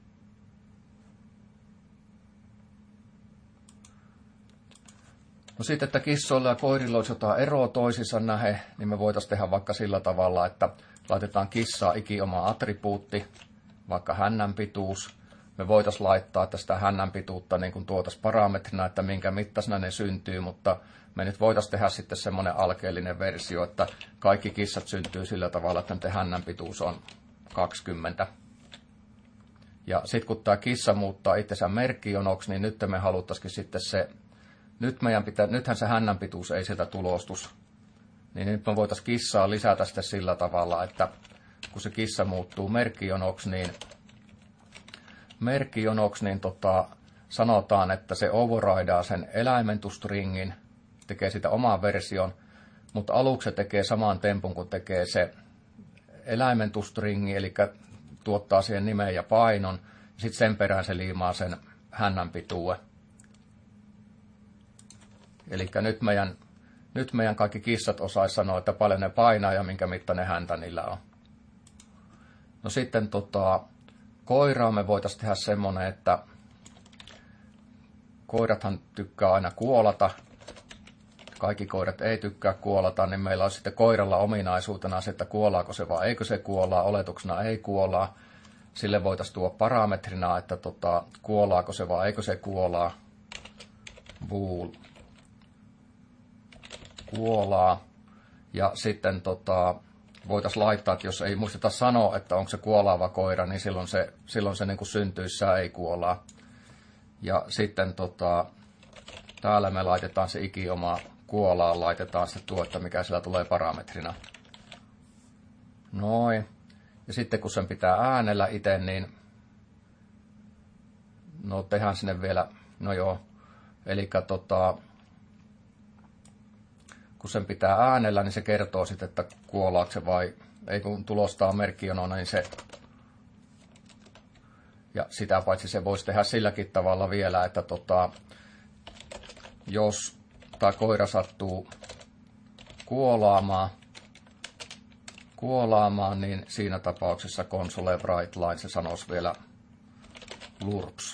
No sitten, että kissoilla ja koirilla olisi jotain eroa toisissa nähe, niin me voitaisiin tehdä vaikka sillä tavalla, että laitetaan kissaa ikioma attribuutti, vaikka hännän pituus. Me voitaisiin laittaa, että sitä hännän pituutta niin kuin tuotaisiin parametrina, että minkä mittaisena ne syntyy, mutta me nyt voitaisiin tehdä sitten semmoinen alkeellinen versio, että kaikki kissat syntyy sillä tavalla, että nyt hännän pituus on kaksikymmentä. Ja sitten kun tämä kissa muuttaa itsensä merkkionoksi, niin nyt me haluttaisiin sitten se, nyt meidän pitää, nythän se hännän pituus ei sieltä tulostus, niin nyt me voitaisiin kissaa lisätä sitten sillä tavalla, että kun se kissa muuttuu merkkionoksi, niin merkkionoksi, niin tota, sanotaan, että se overridaa sen eläimentustringin, tekee sitä oman version, mutta aluksi se tekee saman tempun, kun tekee se eläimentustringi, eli tuottaa siihen nimen ja painon, ja sitten sen perään se liimaa sen hännän pituuden. Eli nyt meidän, nyt meidän kaikki kissat osaisi sanoa, että paljon ne painaa ja minkä mittainen häntä niillä on. No sitten tota, koiraa me voitaisiin tehdä semmoinen, että koirathan tykkää aina kuolata. Kaikki koirat ei tykkää kuolata, niin meillä on sitten koiralla ominaisuutena se, että kuolaako se vai eikö se kuolaa, oletuksena ei kuolaa. Sille voitaisiin tuoda parametrina, että tota, kuolaako se vai eikö se kuolaa. Bool. Kuolaa. Ja sitten tota, voitaisiin laittaa, että jos ei muisteta sanoa, että onko se kuolaava koira, niin silloin se, silloin se niin kuin syntyissään ei kuolaa. Ja sitten tota, täällä me laitetaan se ikioma kuolaan, laitetaan sitten tuo, että mikä sillä tulee parametrina. Noin. Ja sitten kun sen pitää äänellä itse, niin no tehdään sinne vielä, no joo, eli tota, kun sen pitää äänellä, niin se kertoo sitten, että kuolaako se vai ei, kun tulostaa merkkionona, niin se Ja sitä paitsi se voisi tehdä silläkin tavalla vielä, että tota, jos tämä koira sattuu kuolaamaan, kuolaamaan, niin siinä tapauksessa console Brightline se sanoisi vielä lurps.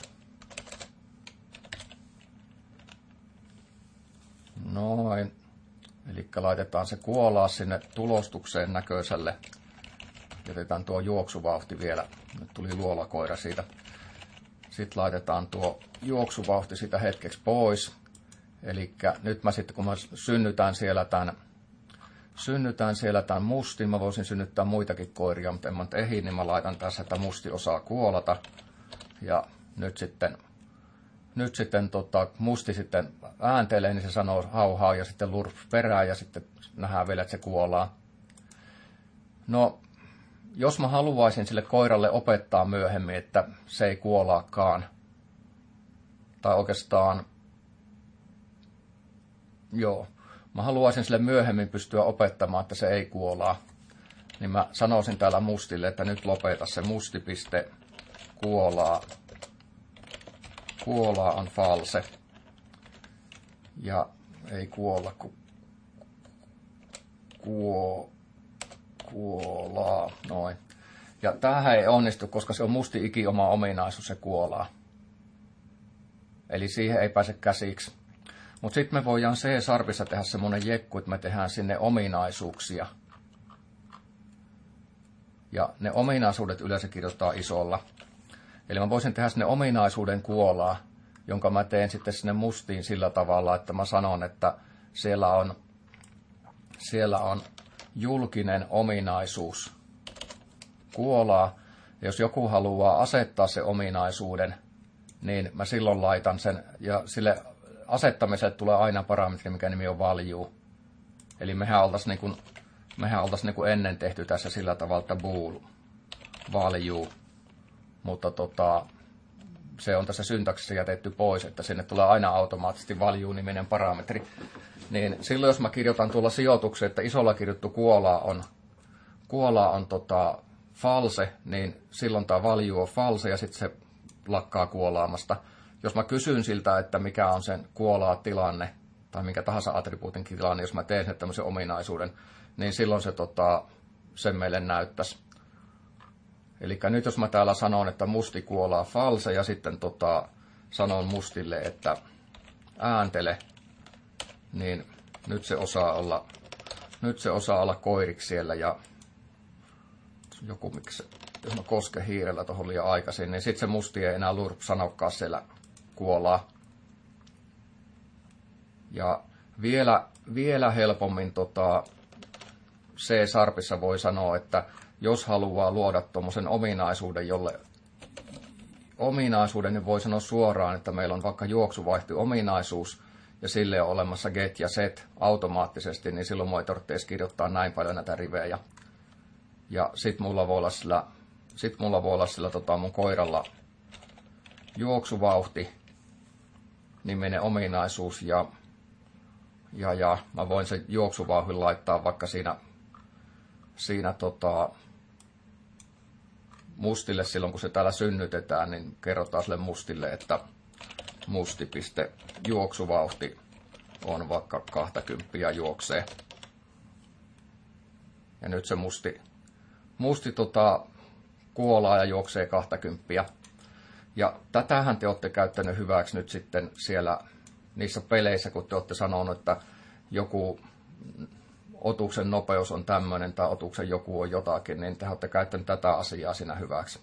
Noin. Eli laitetaan se kuolaa sinne tulostukseen näköiselle. Jätetään tuo juoksuvauhti vielä. Nyt tuli luolakoira siitä. Sitten laitetaan tuo juoksuvauhti sitä hetkeksi pois. Eli nyt mä sitten kun mä synnytän siellä tämän, synnytän siellä tämän mustin, mä voisin synnyttää muitakin koiria, mutta en mä nyt ehdi, niin mä laitan tässä, että musti osaa kuolata. Ja nyt sitten, nyt sitten tota, musti sitten ääntelee, niin se sanoo hauhaa ja sitten lurps perään ja sitten nähdään vielä, että se kuolaa. No, jos mä haluaisin sille koiralle opettaa myöhemmin, että se ei kuolaakaan, tai oikeastaan, joo, mä haluaisin sille myöhemmin pystyä opettamaan, että se ei kuolaa, niin mä sanoisin täällä mustille, että nyt lopeta se mustipiste kuolaa. Kuolaa on false. Ja ei kuolla, kun kuo, kuolaa. Noin. Ja tämähän ei onnistu, koska se on musti iki oma ominaisuus, se kuolaa. Eli siihen ei pääse käsiksi. Mutta sitten me voidaan C-sarvissa tehdä semmoinen jekku, että me tehdään sinne ominaisuuksia. Ja ne ominaisuudet yleensä kirjoitetaan isolla. Eli mä voisin tehdä sinne ominaisuuden kuolaa, jonka mä teen sitten sinne mustiin sillä tavalla, että mä sanon, että siellä on, siellä on julkinen ominaisuus kuolaa. Ja jos joku haluaa asettaa se ominaisuuden, niin mä silloin laitan sen, ja sille asettamiselle tulee aina parametri, mikä nimi on value. Eli mehän oltaisiin niin kuin, mehän oltaisiin niin kuin ennen tehty tässä sillä tavalla, että bool, value. Mutta tota, se on tässä syntaksissa jätetty pois, että sinne tulee aina automaattisesti value-niminen parametri. Niin silloin jos mä kirjoitan tuolla sijoituksen, että isolla kirjoittu kuolaa on, kuolaa on tota false, niin silloin tämä value on false ja sitten se lakkaa kuolaamasta. Jos mä kysyn siltä, että mikä on sen kuolaa tilanne, tai minkä tahansa attribuutin tilanne, jos mä teen sen tämmöisen ominaisuuden, niin silloin se tota, sen meille näyttäisi. Eli nyt jos mä täällä sanon, että musti kuolaa false, ja sitten tota, sanon mustille, että ääntele, niin nyt se osaa olla, nyt se osaa olla koiriksi siellä, ja joku miksi, jos mä kosken hiirellä tuohon liian aikaisin, niin sitten se musti ei enää lurp sanokaan siellä kuolaa. Ja vielä, vielä helpommin tota, C-sarpissa voi sanoa, että jos haluaa luoda tuommoisen ominaisuuden, jolle ominaisuuden, niin voi sanoa suoraan, että meillä on vaikka juoksuvaihto-ominaisuus, ja sille on olemassa get ja set automaattisesti, niin silloin voi tarvitse kirjoittaa näin paljon näitä rivejä. Ja sit mulla voi olla sillä, sit mulla voi olla sillä tota, mun koiralla juoksuvauhti, niminen ominaisuus, ja, ja, ja mä voin sen juoksuvauhdin laittaa vaikka siinä, siinä tota, mustille silloin, kun se täällä synnytetään, niin kerrotaan sille mustille, että musti.juoksuvauhti juoksuvauhti on vaikka kaksikymmentä juoksee. Ja nyt se musti, musti tota, kuolaa ja juoksee kaksikymmentä. Ja tätähän te olette käyttänyt hyväksi nyt sitten siellä niissä peleissä, kun te olette sanonut, että joku otuksen nopeus on tämmöinen tai otuksen joku on jotakin, niin te olette käyttänyt tätä asiaa siinä hyväksi.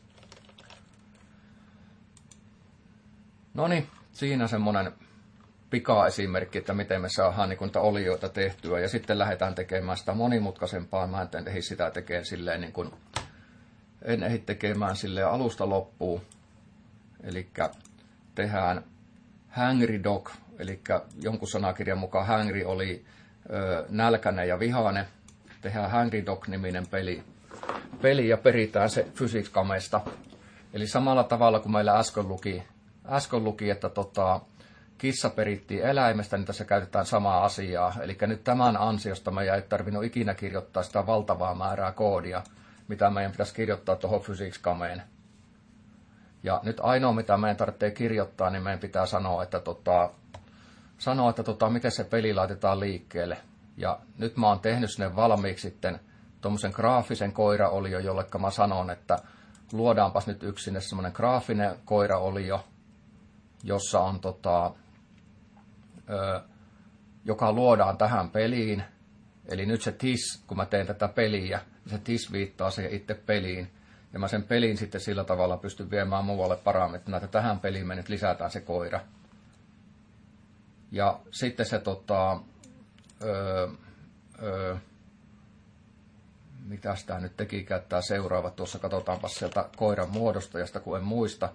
No niin, siinä semmoinen pika-esimerkki, että miten me saadaan niin niitä olioita tehtyä, ja sitten lähdetään tekemään sitä monimutkaisempaa. Mä en ehdi sitä tekemään silleen, niin kuin, en ehdi tekemään silleen alusta loppuun. Eli tehdään hangry dog, eli jonkun sanakirjan mukaan hangry oli ö, nälkäinen ja vihainen. Tehdään hangry dog-niminen peli, peli ja peritään se physics-kamesta. Eli samalla tavalla kuin meillä äsken luki, äsken luki että tota, kissa perittiin eläimestä, niin tässä käytetään samaa asiaa. Eli nyt tämän ansiosta meidän ei tarvinnut ikinä kirjoittaa sitä valtavaa määrää koodia, mitä meidän pitäisi kirjoittaa tuohon physics-kameen. Ja nyt ainoa, mitä meidän tarvitsee kirjoittaa, niin meidän pitää sanoa, että, tota, sanoa, että tota, miten se peli laitetaan liikkeelle. Ja nyt mä oon tehnyt sinne valmiiksi sitten tuommoisen graafisen koiraolio, jolle mä sanon, että luodaanpas nyt yksi sinne semmoinen graafinen koiraolio, jossa on tota, ö, joka luodaan tähän peliin. Eli nyt se tis, kun mä teen tätä peliä, niin se tis viittaa siihen itse peliin. Ja mä sen pelin sitten sillä tavalla pystyn viemään muualle parametrina, että tähän peliin me nyt lisätään se koira. Ja sitten se tota, öö, öö, mitäs tää nyt tekikään tää seuraava, tuossa katsotaanpas sieltä koiran muodostajasta, kun en muista.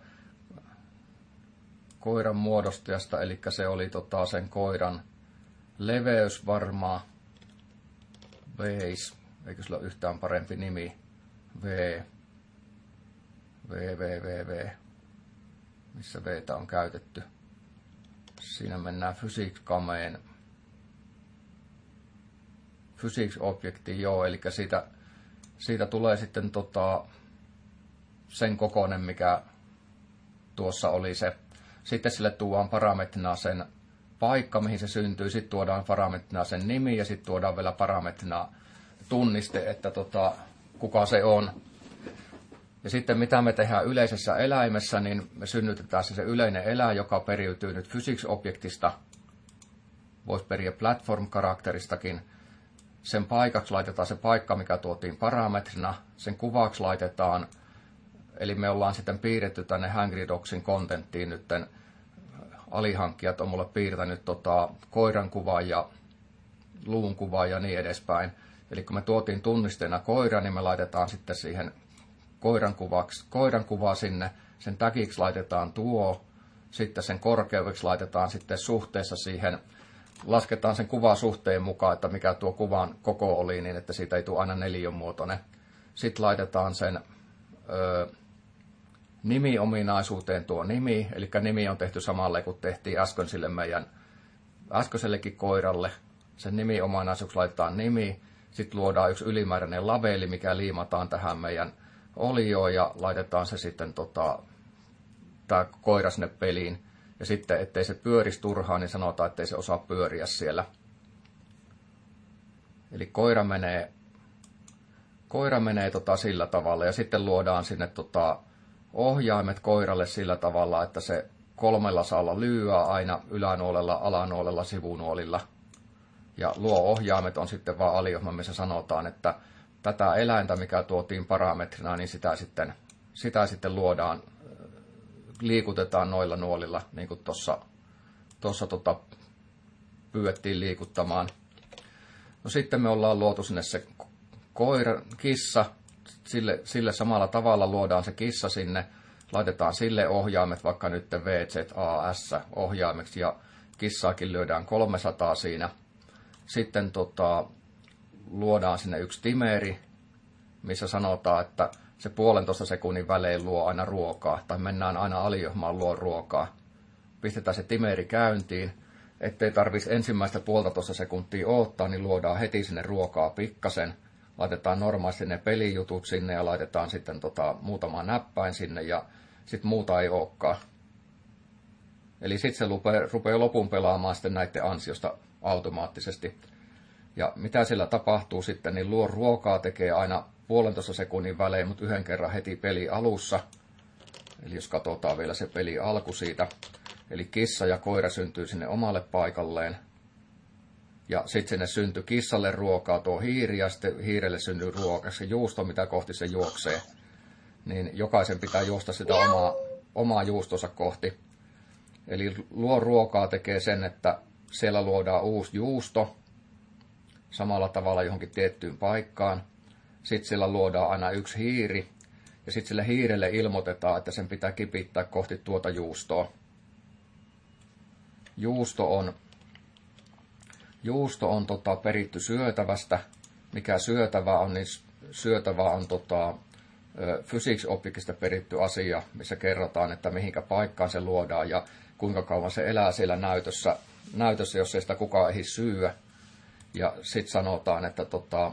Koiran muodostajasta, eli se oli tota sen koiran leveys varmaan. Veis, eikö sillä ole yhtään parempi nimi? V. V, V, V, V. Missä V:tä on käytetty? Siinä mennään physics-kameen. Physics-objektiin, joo, eli siitä, siitä tulee sitten tota, sen kokoinen, mikä tuossa oli se. Sitten sille tuodaan parametrina sen paikka, mihin se syntyy, sitten tuodaan parametrina sen nimi ja sitten tuodaan vielä parametrina tunniste, että tota, kuka se on. Ja sitten mitä me tehdään yleisessä eläimessä, niin me synnytetään se, se yleinen eläin, joka periytyy nyt physics-objektista, voisi periä platform-karakteristakin. Sen paikaksi laitetaan se paikka, mikä tuotiin parametrina, sen kuvaksi laitetaan, eli me ollaan sitten piirretty tänne Hangry Dogsin kontenttiin nytten, alihankkijat on mulle piirtänyt tota, koiran kuvan ja luun kuvan ja niin edespäin. Eli kun me tuotiin tunnisteena koira, niin me laitetaan sitten siihen koiran, kuvaksi, koiran kuva sinne, sen tagiksi laitetaan tuo, sitten sen korkeudeksi laitetaan sitten suhteessa siihen, lasketaan sen kuvan suhteen mukaan, että mikä tuo kuvan koko oli, niin että siitä ei tule aina neliönmuotoinen. Sitten laitetaan sen ö, nimi-ominaisuuteen tuo nimi, eli nimi on tehty samalle kuin tehtiin äsken sille meidän äskeisellekin koiralle. Sen nimi-ominaisuuksi laitetaan nimi, sitten luodaan yksi ylimääräinen labeli, mikä liimataan tähän meidän olioon ja laitetaan se sitten tota, tämä koira sinne peliin. Ja sitten, ettei se pyörisi turhaan, niin sanotaan, ettei se osaa pyöriä siellä. Eli koira menee, koira menee tota sillä tavalla ja sitten luodaan sinne tota ohjaimet koiralle sillä tavalla, että se kolmella saa olla lyyää aina ylänuolella, alanuolella, sivunuolilla. Ja luo ohjaimet on sitten vaan aliohjelma, missä sanotaan, että tätä eläintä, mikä tuotiin parametrina, niin sitä sitten, sitä sitten luodaan, liikutetaan noilla nuolilla, niin kuin tuossa tuossa tota, pyydettiin liikuttamaan. No sitten me ollaan luotu sinne se koira, kissa, sille, sille samalla tavalla luodaan se kissa sinne, laitetaan sille ohjaimet, vaikka nyt V Z A S ohjaimeksi, ja kissaakin lyödään kolmesataa siinä. Sitten tota, luodaan sinne yksi timeri, missä sanotaan, että se puolentoista sekunnin välein luo aina ruokaa, tai mennään aina aliohjelmaan luo ruokaa. Pistetään se timeri käyntiin, ettei tarvitsisi ensimmäistä puolitoista sekuntia odottaa, niin luodaan heti sinne ruokaa pikkasen. Laitetaan normaalisti ne pelijutut sinne ja laitetaan sitten tota, muutama näppäin sinne ja sitten muuta ei olekaan. Eli sitten se rupeaa, rupeaa lopun pelaamaan sitten näiden ansiosta automaattisesti. Ja mitä sillä tapahtuu sitten, niin luo ruokaa tekee aina puolentoista sekunnin välein, mutta yhden kerran heti peli alussa. Eli jos katsotaan vielä se peli alku siitä. Eli kissa ja koira syntyy sinne omalle paikalleen. Ja sitten sinne syntyy kissalle ruokaa tuo hiiri ja sitten hiirelle syntyy ruokaa. Se juusto, mitä kohti se juoksee. Niin jokaisen pitää juosta sitä omaa, omaa juustonsa kohti. Eli luo ruokaa tekee sen, että siellä luodaan uusi juusto samalla tavalla johonkin tiettyyn paikkaan. Sitten siellä luodaan aina yksi hiiri. Ja sitten sille hiirelle ilmoitetaan, että sen pitää kipittää kohti tuota juustoa. Juusto on, juusto on tota, peritty syötävästä. Mikä syötävä on, niin syötävä on tota, physics-objectista peritty asia, missä kerrotaan, että mihinkä paikkaan se luodaan ja kuinka kauan se elää siellä näytössä, näytössä jos ei sitä kukaan ehdi syödä. Ja sitten sanotaan, että tota,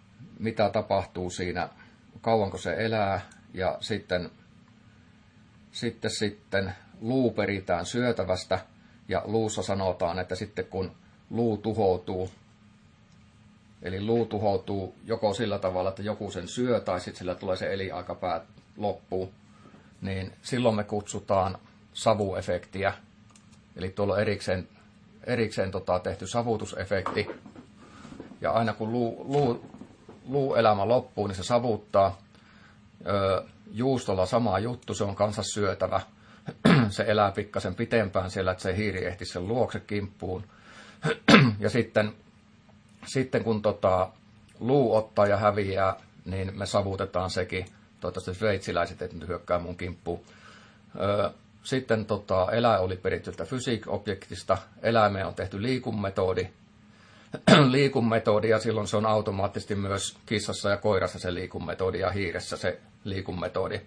mitä tapahtuu siinä, kauanko se elää, ja sitten sitten, sitten luu peritään syötävästä, ja luussa sanotaan, että sitten kun luu tuhoutuu, eli luu tuhoutuu joko sillä tavalla, että joku sen syö, tai sitten sillä tulee se elinaika päät loppuu, niin silloin me kutsutaan savuefektiä. Eli tuolla on erikseen, erikseen tota, tehty savutusefekti. Ja aina kun luu, luu, luuelämä loppuu, niin se savuttaa. Öö, juustolla sama juttu, se on kanssa syötävä. Se elää pikkasen pitempään siellä, että se hiiri ehti sen luokse kimppuun. Ja sitten, sitten kun tota, luu ottaa ja häviää, niin me savutetaan sekin. Toivottavasti sveitsiläiset et nyt hyökkää mun kimppuun. Öö, sitten tota, eläin oli peritty fysiikobjektista. Eläimeen on tehty liikunmetodi. liikunmetodi ja silloin se on automaattisesti myös kissassa ja koirassa se liikunmetodi ja hiiressä se liikunmetodi.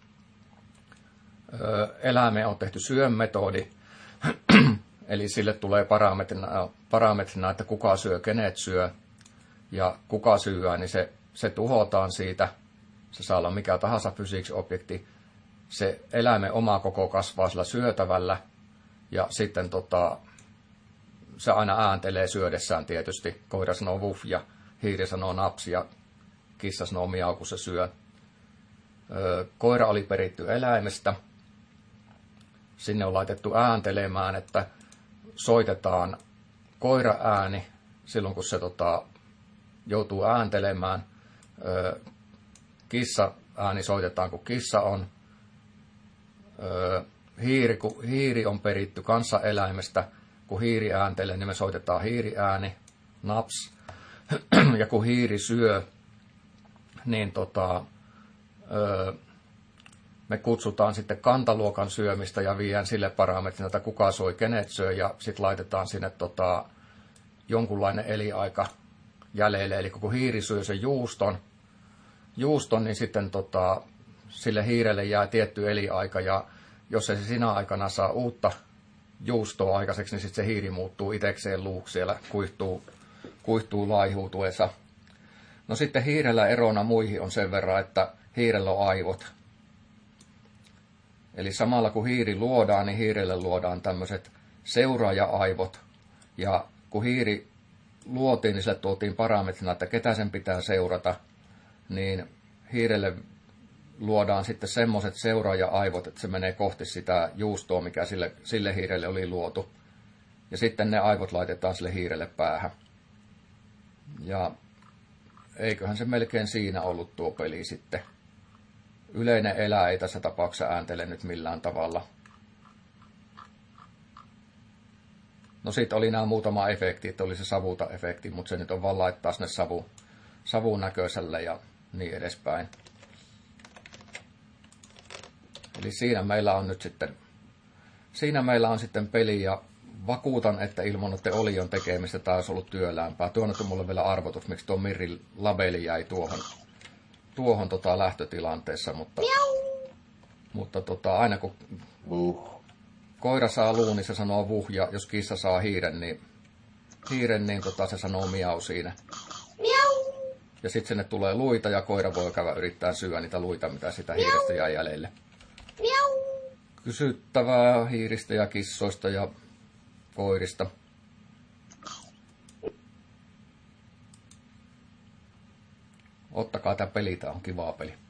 Öö, eläimeen on tehty syömetodi. Eli sille tulee parametrina, parametrina, että kuka syö, kenet syö ja kuka syyää, niin se, se tuhotaan siitä. Se saa olla mikä tahansa fysiiksobjekti. Se eläimen oma koko kasvaa sillä syötävällä ja sitten tota, se aina ääntelee syödessään tietysti. Koira sanoo vuh ja hiiri sanoo naps ja kissa sanoo miau, kun se syö. Öö, koira oli peritty eläimestä. Sinne on laitettu ääntelemään, että soitetaan koiraääni silloin, kun se tota, joutuu ääntelemään. Öö, kissa ääni soitetaan, kun kissa on. Öö, hiiri, kun hiiri on peritty kanssa eläimestä, kun hiiri ääntelee, niin me soitetaan hiiriääni, naps. Ja kun hiiri syö, niin tota, öö, me kutsutaan sitten kantaluokan syömistä ja viedään sille parametrina, että kuka soi, kenet syö, ja sitten laitetaan sinne tota, jonkunlainen elinaika jäljelle. Eli kun hiiri syö sen juuston, juuston niin sitten tota, sille hiirelle jää tietty elinaika, ja jos ei se sinä aikana saa uutta juustoa aikaiseksi, niin sitten se hiiri muuttuu itsekseen luuksi siellä, kuihtuu, kuihtuu laihuutuessa. No sitten hiirellä erona muihin on sen verran, että hiirellä on aivot. Eli samalla kun hiiri luodaan, niin hiirelle luodaan tämmöiset seuraaja-aivot. Ja kun hiiri luotiin, niin sille tuotiin parametrina, että ketä sen pitää seurata, niin hiirelle luodaan sitten semmoiset seuraaja-aivot, että se menee kohti sitä juustoa, mikä sille, sille hiirelle oli luotu. Ja sitten ne aivot laitetaan sille hiirelle päähän. Ja eiköhän se melkein siinä ollut tuo peli sitten. Yleinen eläin ei tässä tapauksessa ääntele nyt millään tavalla. No sitten oli nämä muutama efekti, että oli se savuta-efekti, mutta se nyt on vaan laittaa sinne savu, savun näköiselle ja niin edespäin. Eli siinä meillä on nyt sitten, siinä meillä on sitten peli ja vakuutan, että ilman noiden olion tekemistä tämä olisi ollut työlämpää. Tuo on mulle vielä arvotus, miksi tuo Mirrin labeli jäi tuohon, tuohon tota lähtötilanteessa, mutta, mutta tota, aina kun uh. koira saa luun, niin se sanoo vuh, ja jos kissa saa hiiren, niin, hiiren, niin tota, se sanoo miau siinä. Miau. Ja sitten sinne tulee luita, ja koira voi käydä yrittää syödä niitä luita, mitä sitä hiirestä jää jäljelle. Miau. Kysyttävää hiiristä ja kissoista ja koirista. Ottakaa tämä peli, tämä on kivaa peli.